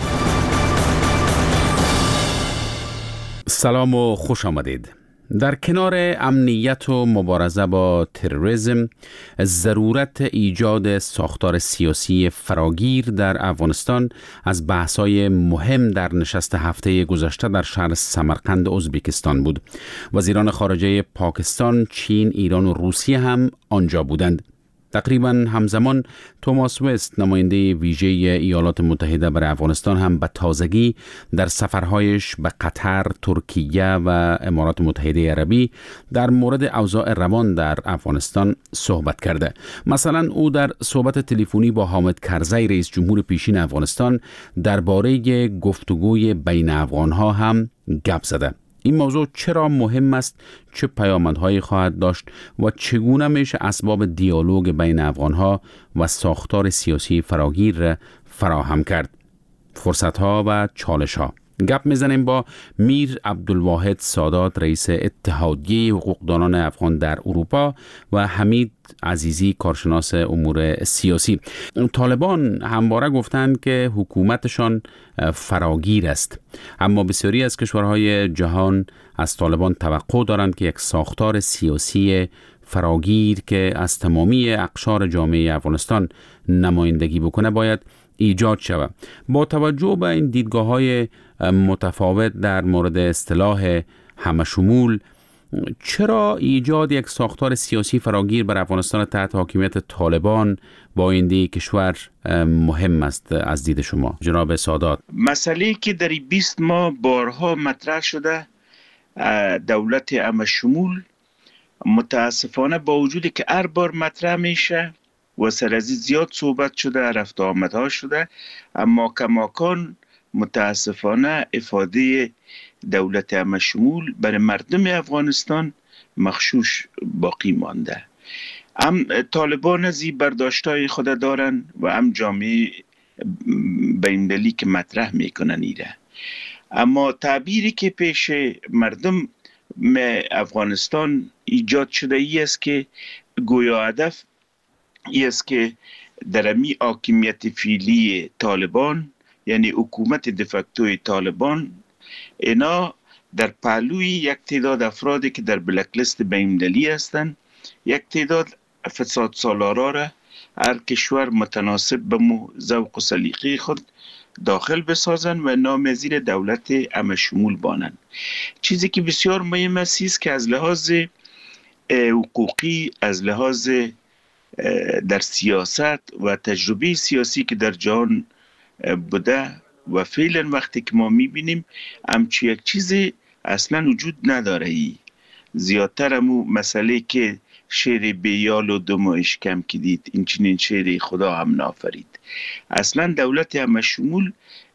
سلام و خوش آمدید. در کنار امنیت و مبارزه با تروریسم، ضرورت ایجاد ساختار سیاسی فراگیر در افغانستان از بحث‌های مهم در نشست هفته گذشته در شهر سمرقند ازبکستان بود. وزیران خارجه پاکستان، چین، ایران و روسیه هم آنجا بودند. تقریبا همزمان توماس وست، نماینده ویژه ایالات متحده برای افغانستان، هم به تازگی در سفرهایش به قطر، ترکیه و امارات متحده عربی در مورد اوضاع روان در افغانستان صحبت کرده. مثلا او در صحبت تلفنی با حامد کرزی، رئیس جمهور پیشین افغانستان، درباره گفتگوی بین افغانها هم گپ زده. این موضوع چرا مهم است، چه پیامدهایی خواهد داشت و چگونه میشه اسباب دیالوگ بین افغانها و ساختار سیاسی فراگیر را فراهم کرد؟ فرصتها و چالشها. گپ میزنیم با میر عبدالواحد سادات، رئیس اتحادیه حقوقدانان افغان در اروپا، و حمید عزیزی، کارشناس امور سیاسی. طالبان همواره گفتند که حکومتشان فراگیر است، اما بسیاری از کشورهای جهان از طالبان توقع دارند که یک ساختار سیاسی فراگیر که از تمامی اقشار جامعه افغانستان نمایندگی بکنه باید ایجاد شود. با توجه به این دیدگاه‌های متفاوت در مورد اصطلاح همشمول، چرا ایجاد یک ساختار سیاسی فراگیر بر افغانستان تحت حاکمیت طالبان با آینده کشور مهم است از دید شما، جناب سادات؟ مسئله که در بیست ماه بارها مطرح شده، دولت همشمول، متاسفانه با وجودی که هر بار مطرح میشه و سر از زیاد صحبت شده، رفت آمدها شده، اما کماکان متاسفانه افاده دولت همشمول برای مردم افغانستان مخشوش باقی مانده. هم طالبان از این برداشتای خود دارن و هم جامعه بین‌المللی که مطرح میکنن ایره. اما تعبیری که پیش مردم افغانستان ایجاد شده ای است که گویا هدف ای است که در امی حاکمیت فعلی طالبان یعنی حکومت دفکتوی طالبان، اینا در پهلوی یک تعداد افرادی که در بلک لیست بین‌المللی هستند، یک تعداد فساد سالارا را هر کشور متناسب به ذوق و سلیقه خود داخل بسازن و نامزیر دولت همه شمول بانند. چیزی که بسیار مهم است که از لحاظ حقوقی، از لحاظ در سیاست و تجربه سیاسی که در جهان بوده و فعلا وقتی که ما میبینیم همچی یک چیزی اصلا وجود نداره. ای زیادتر همو مسئله که شعر بیال و دم و اشکم که دید این چنین شعر خدا هم نافرید. اصلا دولت همه شمول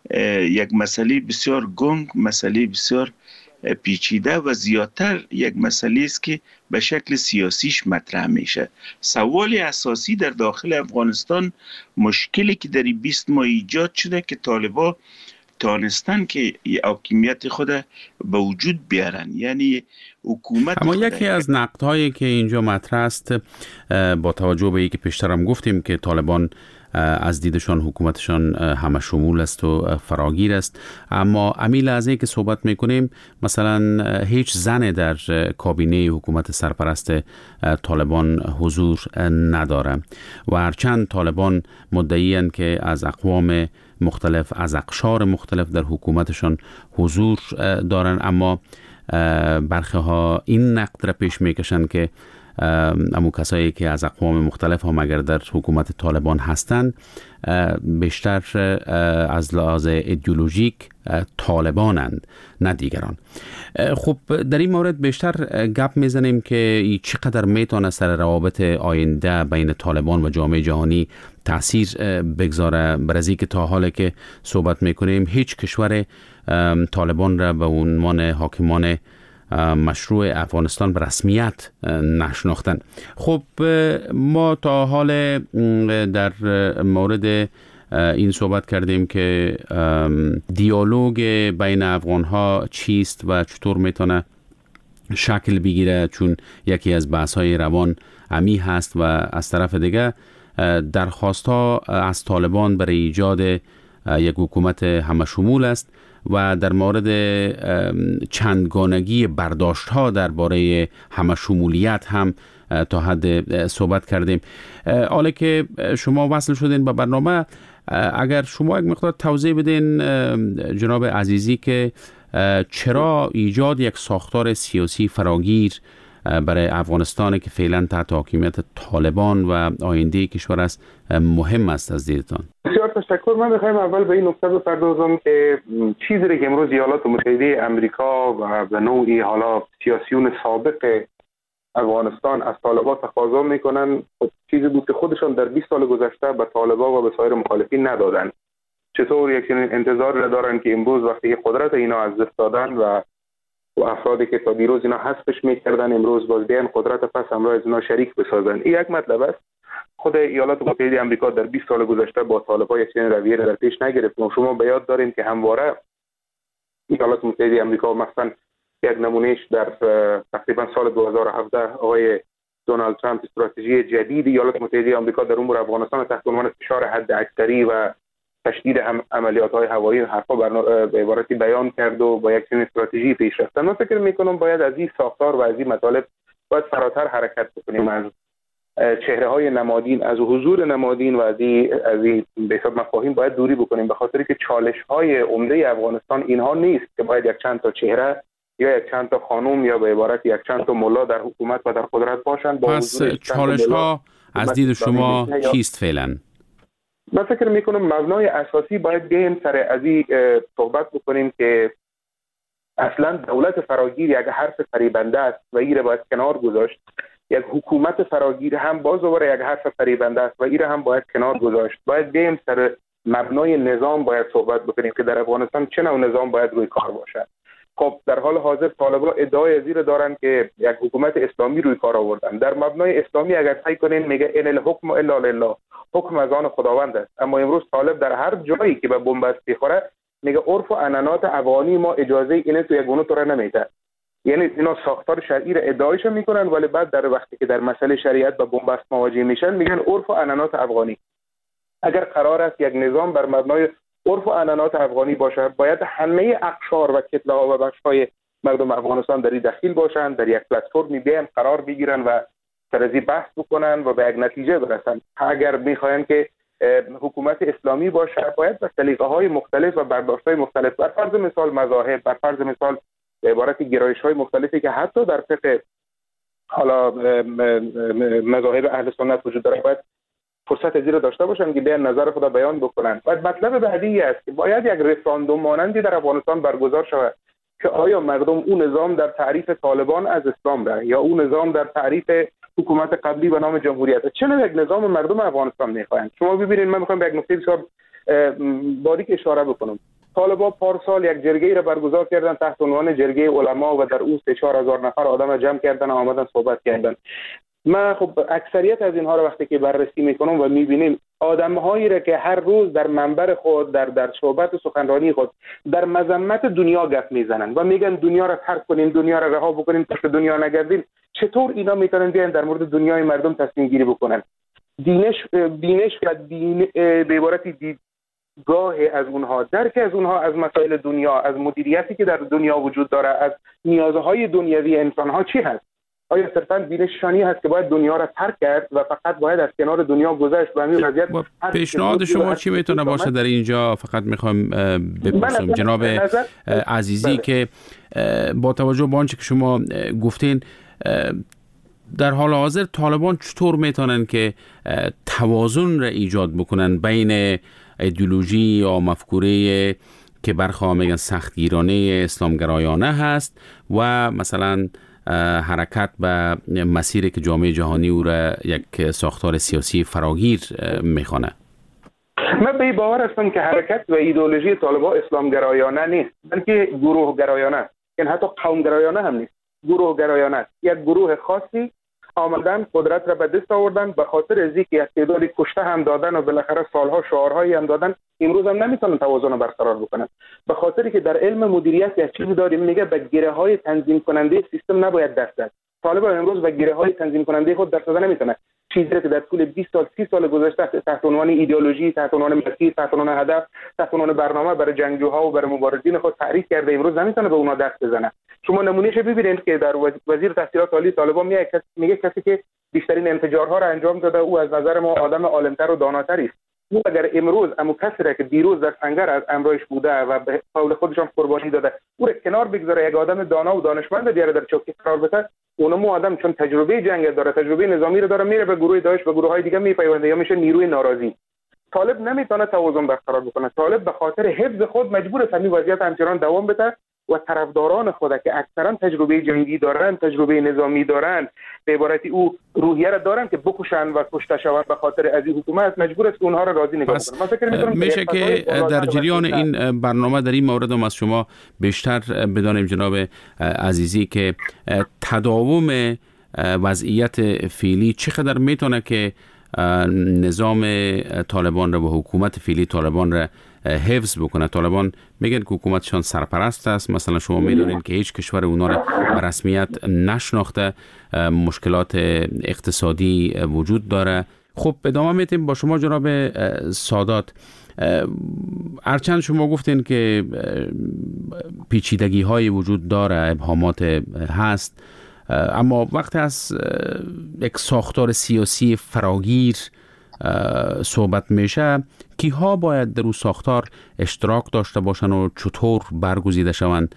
یک مسئله بسیار گنگ، مسئله بسیار پیچیده و زیادتر یک مسئله است که به شکل سیاسیش مطرح میشه. سوال اساسی در داخل افغانستان مشکلی که در بیست ماه ایجاد شده که طالبان تانستن که حاکمیت خود به وجود بیارن، یعنی حکومت. اما یکی از نقدهایی که اینجا مطرح است با توجه به اینکه پیشترم گفتیم که طالبان از دیدشان حکومتشان همه شمول است و فراگیر است، اما امیل از اینکه صحبت میکنیم مثلا هیچ زن در کابینه حکومت سرپرست طالبان حضور نداره و هرچند طالبان مدعی‌اند که از اقوام مختلف، از اقشار مختلف در حکومتشان حضور دارن، اما برخی ها این نقد را پیش میکشن که امو کسایی که از اقوام مختلف هم اگر در حکومت طالبان هستند بیشتر از لحاظ ایدئولوژیک طالبانند نه دیگران. خب در این مورد بیشتر گپ میزنیم که چقدر میتونه سر روابط آینده بین طالبان و جامعه جهانی تأثیر بگذاره، برای که تا حالی که صحبت میکنیم هیچ کشور طالبان را به عنوان حاکمان مشروع افغانستان به رسمیت نشناختن. خب ما تا حال در مورد این صحبت کردیم که دیالوگ بین افغان ها چیست و چطور میتونه شکل بگیره، چون یکی از بحث های روان امی هست و از طرف دیگه درخواست ها از طالبان برای ایجاد یک حکومت همه شمول است و در مورد چندگانگی برداشت ها درباره همه شمولیت هم تا حد صحبت کردیم. حالا که شما وصل شدین به برنامه، اگر شما یک مقدار توضیح بدین جناب عزیزی که چرا ایجاد یک ساختار سیاسی فراگیر برای افغانستان که فعلا تحت حاکمیت طالبان و آینده کشور است مهم است از دیدتان؟ بسیار تشکر. من بخوایم اول به این نکته بپردازم که چیزی که امروز ایالات متحده امریکا و به نوعی حالا سیاسیون سابق افغانستان از طالبان تقاضا میکنن چیزی بود که خودشان در بیست سال گذشته به طالبان و به سایر مخالفین ندادن. چطور یک چنین انتظار دارن که امروز وقتی قدرت اینا از دست دادن و و افرادی که تا دیروز اینا حذفش میکردن امروز باز بیان قدرت پس همراه از اینا شریک بسازن. این یک مطلب است. خود ایالات متحده آمریکا در بیست سال گذشته با طالبان یک چنین رویه در پیش نگرفت. و شما به یاد دارین که همواره ایالات متحده آمریکا مثلا یک نمونهش در تقریبا سال دو هزار و هفده آقای دونالد ترامپ استراتژی جدید ایالات متحده آمریکا در امور افغانستان تحت عنوان فشار حداکثری و تشدید عملیات‌های هوایی حرفا به عبارتی بیان کرد و با یک چنین استراتژی پیش رفتن. من فکر می‌کنم باید از این ساختار و از این مطالب باید فراتر حرکت بکنیم، از چهره‌های نمادین، از حضور نمادین و از این از این به حساب مفاهیم باید دوری بکنیم، به خاطری که چالش‌های عمده افغانستان اینها نیست که باید یک چند تا چهره یا یک چند تا خانم یا به عبارت یک چند تا ملا در حکومت و در قدرت باشند. با پس چالش‌ها از دید شما چیست فعلا؟ من فکر میکنم مبنای اساسی باید بیایم سر از این صحبت بکنیم که اصلا دولت فراگیر یک حرف فریبنده است و این را باید کنار گذاشت. یک حکومت فراگیر هم باز دوباره یک حرف فریبنده است و این را هم باید کنار گذاشت. باید بیایم سر مبنای نظام باید صحبت بکنیم که در افغانستان چه نوع نظام باید روی کار باشد. خب در حال حاضر طالبان ادعای زیر دارن که یک حکومت اسلامی روی کار آوردن. در مبنای اسلامی اگر سعی کنین میگه ان الحکم الا لله، حکم از آن خداوند است. اما امروز طالب در هر جایی که به بنبست میخوره میگه عرف و عنعنات افغانی ما اجازه اینه تو یک گونه تو را نمیده. یعنی اینا ساختار شرعی را ادعایش میکنن ولی بعد در وقتی که در مسئله شریعت به بنبست مواجه میشن میگن عرف و عنعنات افغانی. اگر قرار است یک نظام بر مبنای عرف و عنعنات افغانی باشه، باید همه اقشار و کتله ها و بخش‌های مردم افغانستان در این دخیل باشند، در یک پلتفرمی بیان قرار بگیرن و سر از این بحث بکنن و به یک نتیجه برسن. اگر میخواین که حکومت اسلامی باشه، باید به سلیقه‌های مختلف و برداشت‌های مختلف، بر فرض مثال مذاهب، بر فرض مثال به عبارت گرایش‌های مختلفی که حتی در فقه حالا مذاهب اهل سنت وجود داره، باید فرصت از رو داشته باشن که بیان نظر خود بیان بکنن. و مطلب بعدی است که باید یک رفراندوم مانندی در افغانستان برگزار شود که آیا مردم اون نظام در تعریف طالبان از اسلام را یا اون نظام در تعریف حکومت قبلی به نام جمهوریت، چه نوع یک نظام مردم افغانستان میخواهند. شما ببینید، من میخوام به یک نکته بسیار باریک اشاره بکنم. طالبان پارسال یک جرگه را برگزار کردن تحت عنوان جرگه علما و در اون سه چهار هزار نفر آدم جمع کردن و آمدن صحبت کردن. ما خب اکثریت از اینها را وقتی که بررسی میکنم و میبینیم آدم‌هایی را که هر روز در منبر خود در در صحبت سخنرانی خود در مذمت دنیا گپ میزنن و میگن دنیا را ترک کنین، دنیا را رها بکنین، پشت دنیا نگردین، چطور اینا میتونن بیان در مورد دنیای مردم تصمیم گیری بکنن؟ دینش بینش و دین به عبارت دیدگاه از اونها، درک از اونها از مسائل دنیا، از مدیریتی که در دنیا وجود داره، از نیازهای دنیوی انسان‌ها چی هست؟ آیا صرفاً بینششانی هست که باید دنیا را ترک کرد و فقط باید از کنار دنیا گذشت و همین وضعیت؟ پیشنهاد شما چی میتونه باشه در اینجا؟ فقط میخوام بپرسم جناب عزیزی بله. که با توجه به آنچه که شما گفتین، در حال حاضر طالبان چطور میتونن که توازن را ایجاد بکنن بین ایدئولوژی یا مفکوره که برخواه میگن سختگیرانه اسلامگرایانه هست و مثلا حرکت به مسیری که جامعه جهانی او را یک ساختار سیاسی فراگیر میخوانه؟ من به این باور هستم که حرکت و ایدئولوژی طالبان اسلامگرایانه نیست، بلکه گروه گرایانه است. یعنی حتی قوم گرایانه هم نیست، گروه گرایانه است. یک گروه خاصی آمدن قدرت را به دست آوردن، به خاطر از اینکه یک تعداد کشته هم دادن و بالاخره سالها شعارهایی هم دادن، امروز هم نمیتونن توازن برقرار بکنن. به خاطری که در علم مدیریت یک چیزی داریم میگه به گره های تنظیم کننده سیستم نباید دست زد. طالبان امروز به گره های تنظیم کننده خود دست زدن نمیتونه. چیزی که در طول بیست سال سی سال گذشته تحت عنوان ایدئولوژی، تحت عنوان مسیر، تحت عنوان هدف، تحت عنوان برنامه برای جنگجوها و برای مبارزین خود تعریف کرده، امروز نمیتونه به اونا دست بزنه. شما نمونهش ببینید که در وزیر تحصیلات عالی طالبان میگه میگه کسی که بیشترین انفجارها را انجام داده او از نظر ما آدم عالمتر و داناتری است. او اگر امروز امو کسی را که دیروز در سنگر از امرایش بوده و به قول خودشان قربانی داده او را کنار بگذاره، یک آدم دانا و دانشمند بیاره در چوکی قرار بده، اونم آدم چون تجربه جنگ داره، تجربه نظامی رو داره، میره به گروه داعش و گروه های دیگه میپیونده یا میشه نیروی ناراضی. طالب نمیتونه توازن برقرار بکنه. طالب به خاطر حفظ خود مجبور است همین وضعیت همچنان دوام بده و طرفداران خود که اکثرا تجربه جنگی دارن، تجربه نظامی دارن، به عبارتی او روحیه را دارن که بکشن و کشته شوند به خاطر از این حکومت، مجبور است اونها را راضی نگاه کنه. من فکر می‌کنم میشه که در جریان این برنامه در این مورد هم از شما بیشتر بدانیم جناب عزیزی که تداوم وضعیت فعلی چقدر میتونه که نظام طالبان را و حکومت فعلی طالبان را حفظ بکنه. طالبان میگن که حکومتشان سرپرست است، مثلا شما میدونید که هیچ کشور اونا را به رسمیت نشناخته، مشکلات اقتصادی وجود داره. خب ادامه میتیم با شما جناب سادات. هرچند شما گفتین که پیچیدگی های وجود داره، ابهامات هست، اما وقتی از یک ساختار سیاسی فراگیر صحبت میشه، کیها باید در اون ساختار اشتراک داشته باشن و چطور برگزیده شوند؟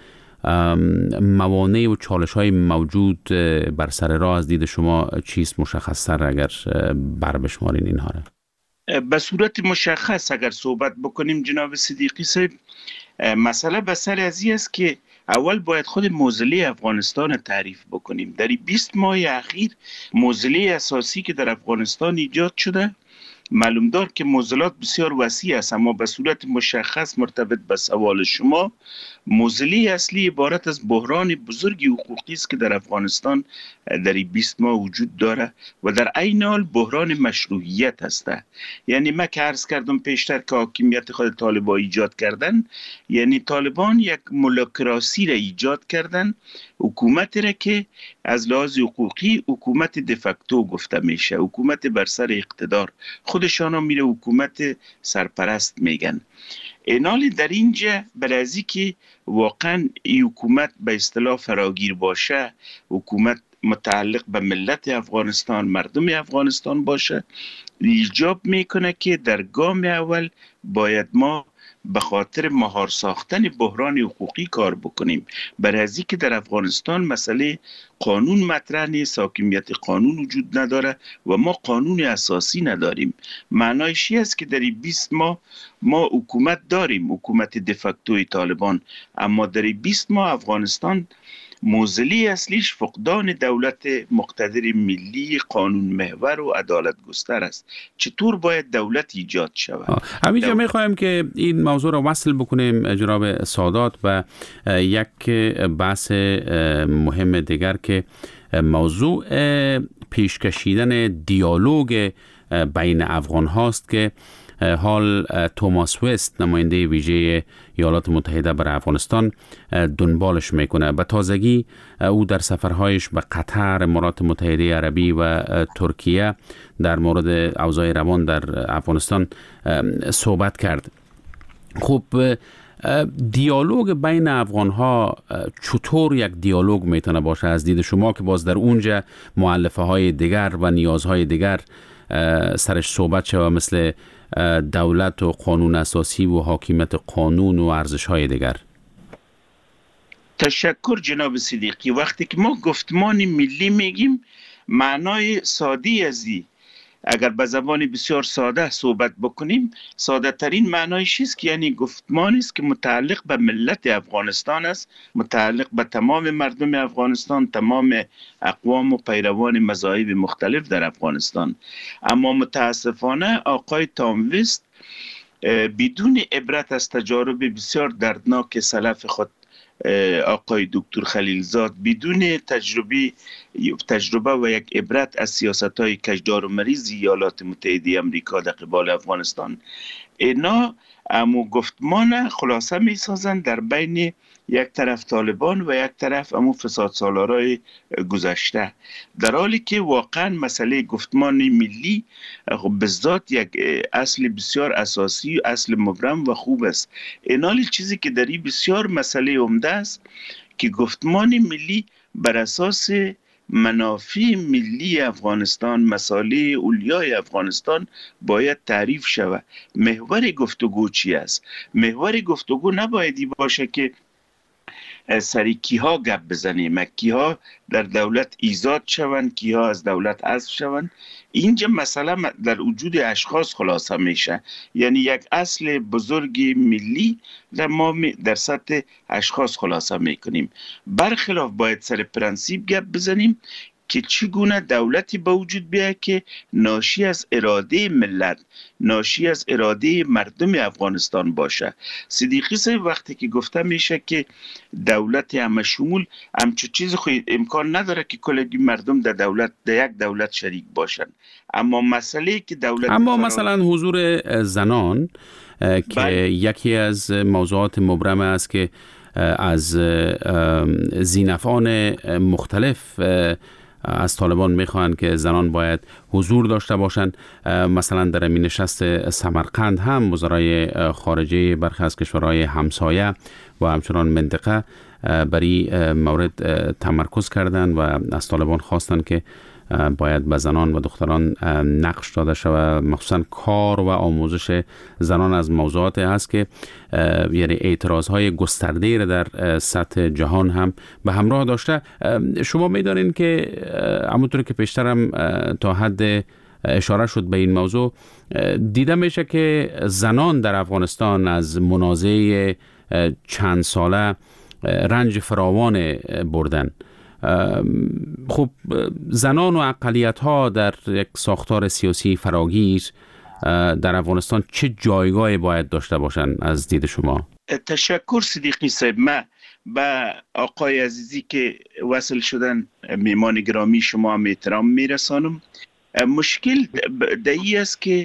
موانع و چالش های موجود بر سر راه از دید شما چیست مشخص‌تر اگر بر بشمارین اینها را؟ به صورت مشخص اگر صحبت بکنیم جناب صدیقی صاحب، مسئله به سر از این است که اول باید خود معضله افغانستان تعریف بکنیم. در بیست ماه اخیر معضله اساسی که در افغانستان ایجاد شده، معلوم دار که معضلات بسیار وسیع است، اما به صورت مشخص مرتبط به سوال شما، معضله اصلی عبارت از بحران بزرگی حقوقی است که در افغانستان در بیست ماه وجود داره و در عین حال بحران مشروعیت است. یعنی من که عرض کردم پیشتر که حاکمیت خود طالبان ایجاد کردن، یعنی طالبان یک مولوکراسی را ایجاد کردن، حکومت را که از لحاظ حقوقی حکومت دفکتو گفته میشه، حکومت بر سر اقتدار، خودشان هم میره حکومت سرپرست میگن. اینال در اینجا برای که واقعا این حکومت به اصطلاح فراگیر باشه، حکومت متعلق به ملت افغانستان، مردم افغانستان باشه، ایجاب میکنه که در گام اول باید ما به خاطر مهار ساختن بحران حقوقی کار بکنیم. برای از که در افغانستان مسئله قانون مطرح نیست، حاکمیت قانون وجود نداره و ما قانون اساسی نداریم. معنایش این است که در بیست ماه ما حکومت داریم، حکومت دفکتوی طالبان، اما در بیست ماه افغانستان موزلی اصلیش فقدان دولت مقتدر ملی، قانون محور و عدالت گستر است. چطور باید دولت ایجاد شود؟ همینجا دول... میخوایم که این موضوع را وصل بکنیم جناب سادات و یک بحث مهم دیگر که موضوع پیش کشیدن دیالوگ بین افغان هاست که حال توماس وست نماینده ویژه ایالات متحده برای افغانستان دنبالش میکنه. به تازگی او در سفرهایش به قطر، امارات متحده عربی و ترکیه در مورد اوضاع روان در افغانستان صحبت کرد. خب دیالوگ بین افغان ها چطور یک دیالوگ میتونه باشه از دید شما که باز در اونجا مؤلفه های دیگر و نیازهای دیگر سرش صحبت شده مثل دولت و قانون اساسی و حاکمیت قانون و ارزش‌های دیگر؟ تشکر جناب صدیقی. وقتی که ما گفتمان ملی میگیم معنای سادی ازی اگر به زبان بسیار ساده صحبت بکنیم، ساده ترین معنایش است که یعنی گفتمانی است که متعلق به ملت افغانستان است، متعلق به تمام مردم افغانستان، تمام اقوام و پیروان مذاهب مختلف در افغانستان. اما متاسفانه آقای تام وست بدون عبرت از تجارب بسیار دردناک سلف خود، آقای دکتر خلیلزاد، بدون تجربه تجربه و یک عبرت از سیاست‌های کجدار و مریض ایالات متحده آمریکا در قبال افغانستان، اینا امو گفتمان خلاصه می سازند در بین یک طرف طالبان و یک طرف امو فساد سالارای گذشته، در حالی که واقعا مسئله گفتمان ملی به ذات یک اصل بسیار اساسی، اصل مبرم و خوب است. اینال چیزی که در این بسیار مسئله عمده است که گفتمان ملی بر اساس منافع ملی افغانستان، مصالح اولیای افغانستان باید تعریف شود. محور گفتگو چی است؟ محور گفتگو نبایدی باشه که سری کیها گپ بزنیم، کیها در دولت ایجاد شوند، کیها از دولت حذف شوند. اینجا مسئله در وجود اشخاص خلاصه میشه، یعنی یک اصل بزرگ ملی در ما در سطح اشخاص خلاصه میکنیم. برخلاف باید سر پرنسیپ گپ بزنیم که چگونه دولتی به وجود بیاید که ناشی از اراده ملت، ناشی از اراده مردم افغانستان باشه. صدیقی صاحب وقتی که گفته میشه که دولت همه شمول، همچون چیز خود امکان نداره که کلگی مردم در دولت در یک دولت شریک باشن. اما مسئله که دولت اما مثلا حضور زنان که بله. یکی از موضوعات مبرم است که از ذی‌نفعان مختلف از طالبان میخواهند که زنان باید حضور داشته باشند. مثلا در این نشست سمرقند هم وزرای خارجه برخی از کشورهای همسایه و همچنان منطقه برای مورد تمرکز کردند و از طالبان خواستند که باید به زنان و دختران نقش داده شود، مخصوصا کار و آموزش زنان از موضوعات هست که یعنی اعتراضهای گسترده را در سطح جهان هم به همراه داشته. شما می‌دانید که همونطور که پیشترم تا حد اشاره شد به این موضوع، دیده میشه که زنان در افغانستان از منازعه چند ساله رنج فراوان بردن. خب زنان و اقلیت ها در یک ساختار سیاسی فراگیر در افغانستان چه جایگاهی باید داشته باشند از دید شما؟ تشکر صدیقی صاحب. من به آقای عزیزی که وصل شدن، میمان گرامی شما هم احترام میرسانم. مشکل دایی است که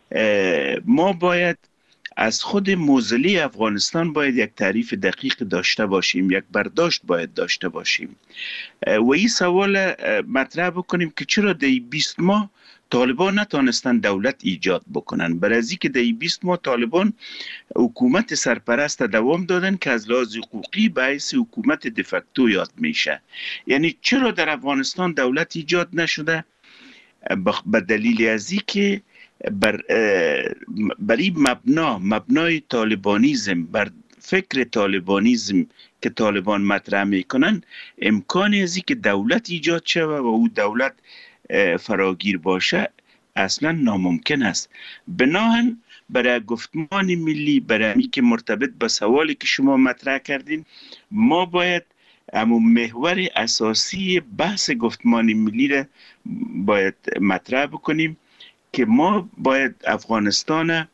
ما باید از خود موزلی افغانستان باید یک تعریف دقیق داشته باشیم، یک برداشت باید داشته باشیم و این سوال مطرح بکنیم که چرا در بیست ماه طالبان نتانستن دولت ایجاد بکنن. برای از اینکه در بیست ماه طالبان حکومت سرپرست دوام دادن که از لحاظ حقوقی به حیث حکومت دفکتو یاد میشه. یعنی چرا در افغانستان دولت ایجاد نشده؟ به دلیل از اینکه بر برای مبنا مبنای طالبانیزم، بر فکر طالبانیزم که طالبان مطرح میکنن، امکان ازی که دولت ایجاد شود و او دولت فراگیر باشه اصلا ناممکن است. بناهن برای گفتمان ملی، برای همی که مرتبط به سوالی که شما مطرح کردین، ما باید اما محور اساسی بحث گفتمان ملی را باید مطرح بکنیم که ما باید افغانستان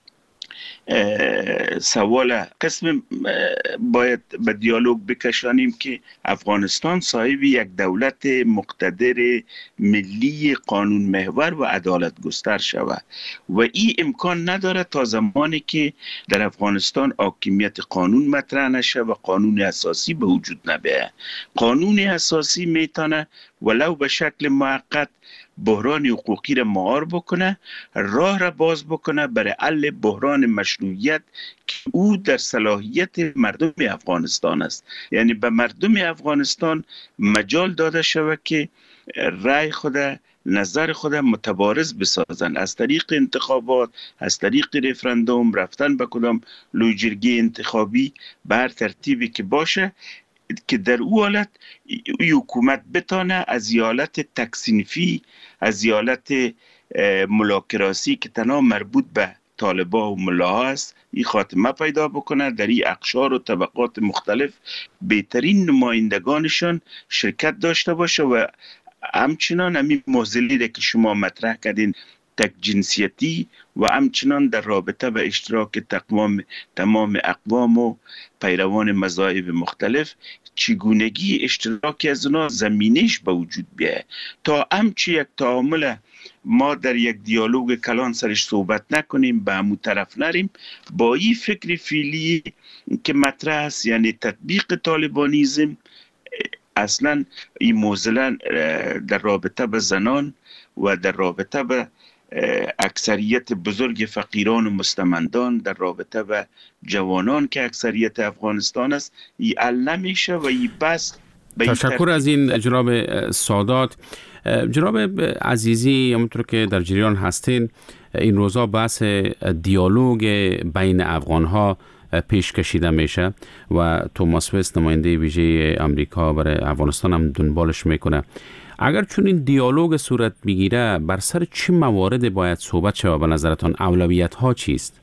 سوال قسم باید به دیالوگ بکشانیم که افغانستان صاحب یک دولت مقتدر ملی قانون محور و عدالت گستر شود و این امکان نداره تا زمانی که در افغانستان حاکمیت قانون مطرح نشه و قانون اساسی به وجود نبیه. قانون اساسی میتونه ولو به شکل موقت بحران حقوقی را مهار بکنه، راه را باز بکنه برای حل بحران مشروعیت که او در صلاحیت مردم افغانستان است. یعنی به مردم افغانستان مجال داده شود که رأی خود، نظر خود متبارز بسازن از طریق انتخابات، از طریق رفراندوم، رفتن به کدام لوجرگی انتخابی به هر ترتیبی که باشه، که در او حالت ای حکومت بتانه از حالت تکسینفی، از حالت ملاکراسی که تنها مربوط به طالبا و ملاها است، این خاتمه پیدا بکنه. در این اقشار و طبقات مختلف بهترین نمایندگانشان شرکت داشته باشه و همچنان همین معضلی را که شما مطرح کردین، تک جنسیتی و همچنان در رابطه به اشتراک تمام تمام اقوام و پیروان مذاهب مختلف، چگونگی اشتراک از اونا زمینش به وجود بیاید تا همچی یک تعامل ما در یک دیالوگ کلان سرش صحبت نکنیم، به همون طرف نریم. با این فکر فعلی که مطرح است، یعنی تطبیق طالبانیزم، اصلا این موزلن در رابطه به زنان و در رابطه به اکثریت بزرگ فقیران و مستمندان، در رابطه به جوانان که اکثریت افغانستان است، این حل نمیشه و این بس. تشکر از این جناب سادات. جناب عزیزی، همونطور که در جریان هستین، این روزا بحث دیالوگ بین افغانها پیش کشیده میشه و توماس وست، نماینده ویژه امریکا برای افغانستان، هم دنبالش میکنه. اگر چون این دیالوگ صورت بگیره، بر سر چه موارد باید صحبت شود؟ به نظرتان اولویت ها چیست؟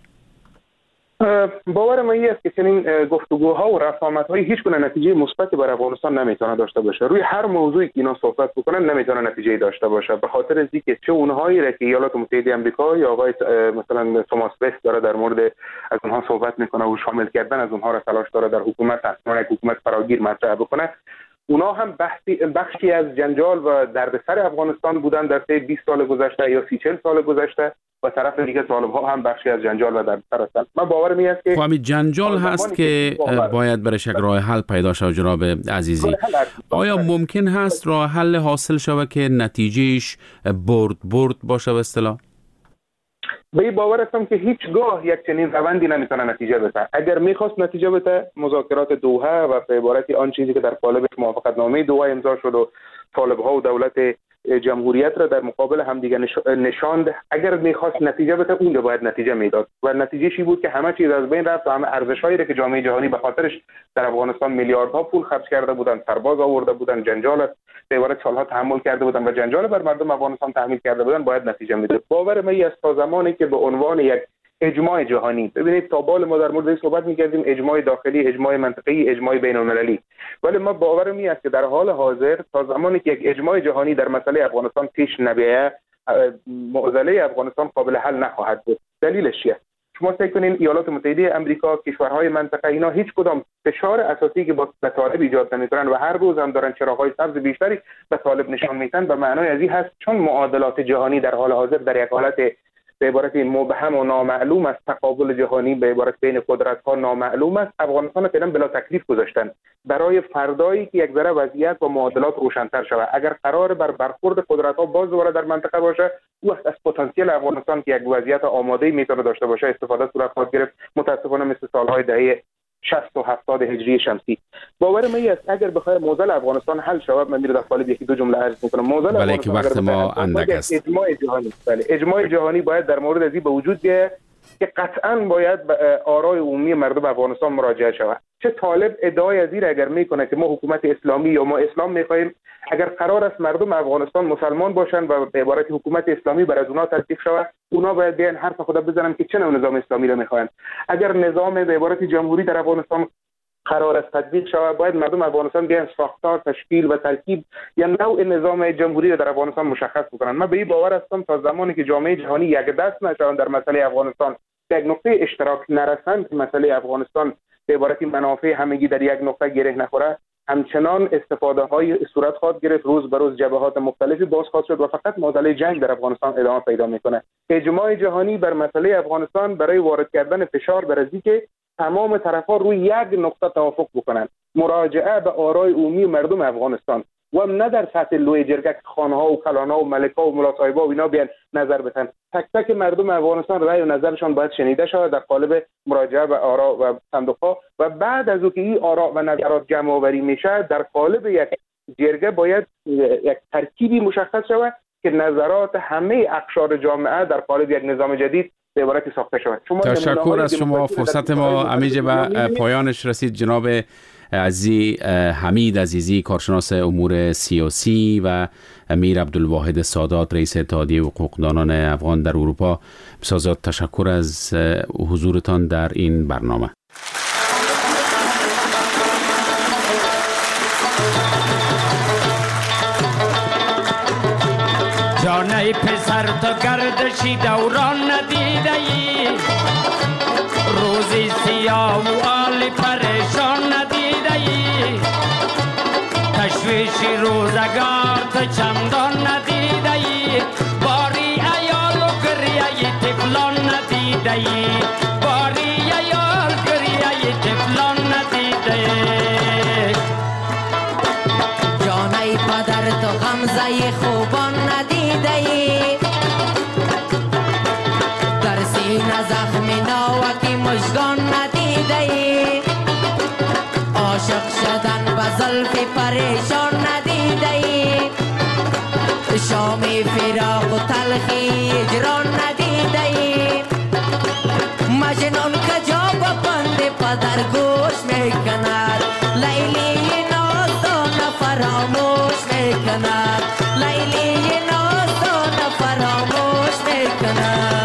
باور من این است که چنین گفتگوها و رسامت‌های هیچ گونه نتیجه مثبتی برای افغانستان نمیتونه داشته باشه. روی هر موضوعی که اینا صحبت بکنن نمیتونه نتیجه داشته باشه، به خاطر از اینکه چه اونهایی را که ایالات متحده آمریکا یا آقای مثلا توماس وست داره در مورد از اونها صحبت میکنه و شامل کردن از اونها را تلاش داره در حکومت اصلا یک حکومت فراگیر مطرح بکنه، اونا هم بخشی بخشی از جنجال و دردسر افغانستان بودن در طی بیست سال گذشته یا سی چهل سال گذشته و طرف دیگه طالب‌ها هم بخشی از جنجال و دردسر هستند. من باورم این است که همین جنجال هست که باید برای یک راه حل پیدا شود. جناب عزیزی، آیا ممکن هست راه حل حاصل شود که نتیجهش برد برد باشه به اصطلاح؟ به این باور هستم که هیچگاه یک چنین روندی نمیتونه نتیجه بده. اگر میخواست نتیجه بده، مذاکرات دوحه و به عبارت آن چیزی که در قالب موافقت نامه دوحه امضا شد و طالب‌ها و دولت جمهوریت را در مقابل همدیگه نشاند، اگر میخواست نتیجه بده اون رو باید نتیجه میداد و نتیجهشی بود که همه چیز از بین رفت و همه ارزش‌هایی را که جامعه جهانی به خاطرش در افغانستان میلیاردها پول خرج کرده بودن، سرباز آورده بودن، جنجال به عبارت سالها تحمل کرده بودن و جنجال بر مردم افغانستان تحمیل کرده بودن، باید نتیجه میداد. باور من است تا زمانی که به عنوان یک اجماع جهانی، ببینید تا بال ما در مورد این صحبت می‌کردیم، اجماع داخلی، اجماع منطقه‌ای، اجماع بین‌المللی، ولی ما باورم این است که در حال حاضر تا زمانی که یک اجماع جهانی در مسئله افغانستان پیش نبیاید، معضله افغانستان قابل حل نخواهد بود. دلیلش چیه؟ شما فکر کنین ایالات متحده آمریکا، کشورهای منطقه، اینا هیچ کدام فشار اساسی که با طالب ایجاد نمی‌کنن و هر روز هم دارن چراغ‌های سبز بیشتری به طالب نشان میدن، به معنای از این هست چون معادلات جهانی در حال حاضر در یک حالت به عبارت مبهم و نامعلوم است، تقابل جهانی به عبارت بین قدرت‌ها نامعلوم است، افغانستان فعلا بلا تکلیف گذاشتن برای فردایی که یک ذره وضعیت و معادلات روشن‌تر شود. اگر قرار بر برخورد قدرت‌ها باز دوباره در منطقه باشه، وقت از پتانسیل افغانستان که یک وضعیت آماده میتونه داشته باشه استفاده صورت خواهد گرفت، متاسفانه مثل سالهای دهه شصت و هفتاد هجری شمسی. باور من است اگر بخواد موزل افغانستان حل شود، من میره در قالب یکی دو جمله عرض میکنم. موزل بله که وقت ما اندک است. اجماع جهانی، بله اجماع جهانی باید در مورد ازی به وجود بیاید که قطعاً باید به آرای عمومی مردم افغانستان مراجعه شود. چه طالب ادعای از این اگر میکنه که ما حکومت اسلامی یا ما اسلام میخوایم، اگر قرار است مردم افغانستان مسلمان باشن و به عبارت حکومت اسلامی بر از اونا تطبیق شود، اونا باید بیان حرف خدا بزنن که چه نوع نظام اسلامی را میخواین. اگر نظام به عبارت جمهوری در افغانستان قرار است تطبیق شود، باید مردم افغانستان بیان ساختار، تشکیل و ترکیب یا نوع نظام جمهوری را در افغانستان مشخص بکنن. من به این باور هستم تا زمانی که جامعه جهانی یک دست نشوند در مسئله افغانستان، به یک نقطه اشتراک نرسند که مسئله افغانستان به عبارت منافع همگی در یک نقطه گره نخوره، همچنان استفاده های صورت خواهد گرفت، روز به روز جبهات مختلفی باز خواهد شد و فقط معادله جنگ در افغانستان ادامه پیدا میکنه. اجماع جهانی بر مسئله افغانستان برای وارد کردن فشار بر ازی که تمام طرفا روی یک نقطه توافق بکنن، مراجعه به آرای عمومی مردم افغانستان و نه در سطح لوی جرگه خانه ها و کلان ها و ملک ها و ملا صاحبا و اینا بیان نظر بدن. تک تک مردم افغانستان رأی و نظرشان باید شنیده شود در قالب مراجعه به آرا و صندوق ها و بعد از اینکه این آرا و نظرات جمع آوری میشه در قالب یک جرگه باید یک ترکیبی مشخص شود که نظرات همه اقشار جامعه در قالب یک نظام جدید به عبارتی ساخته شود. تشکر از شما. فرصت ما همیشه به پایانش رسید. جناب عزیزی حمید عزیزی، کارشناس امور سیاسی، و امیر عبدالواحد سادات، رئیس اتحادیه حقوقدانان افغان در اروپا، بسیار تشکر از حضورتان در این برنامه. جانه پسر تو گردشی دوران ندیده ای، روزی سیاه و آلی پریشان ندیده ای، تشویشی روزگار تو چندان ندیده ای، باری ایال و گریه تفلان ندیده ای، باری ایال گریه تفلان ندیده ای. جانه پدر تو غمزه خوبان ندیده ای، در سینه زخم ناوکی مژگان ندیده ای، عاشق شدن به زلف پریشان ندیده ای، شام فراق و تلخی اجران ندیده ای، مجنون کجا با بند پدر گوش میکند، لیلی نازدان فراموش میکند، لیلی نازدان فراموش میکند.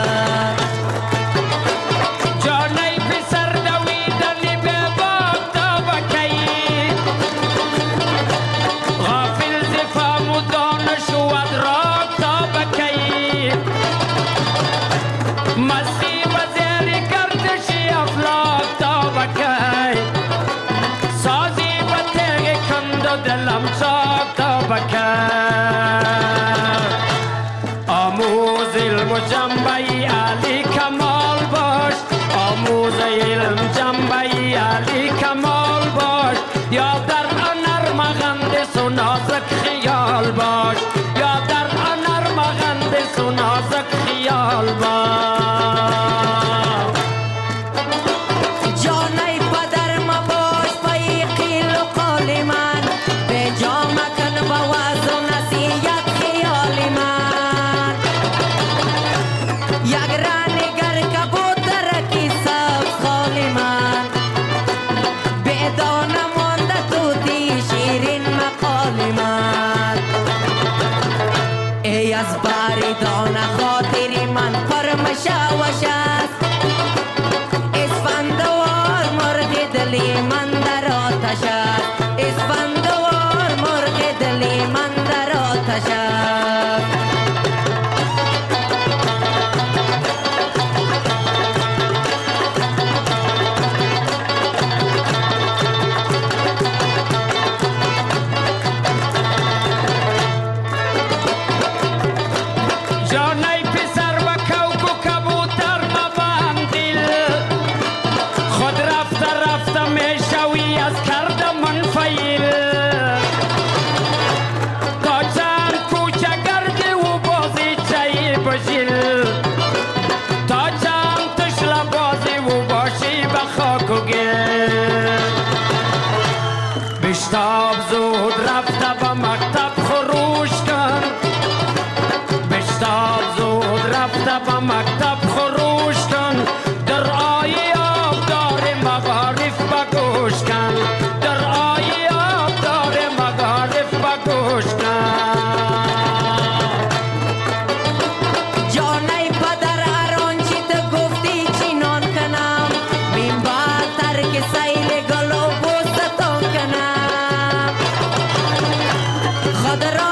آموز علم جنبه علی کمال باش، آموز علم جنبه علی کمال باش، یا در هنر مغندس و نازک خیال باش، یا در هنر مغندس و نازک خیال باش. جانه پدر مباش پای قیل و قال من، به جام کن با وعظ و نصیحت خیال من، یک رانگر کبوتر کی سب خال من، به دانه مانده تو دی شیرین مقال من. خود را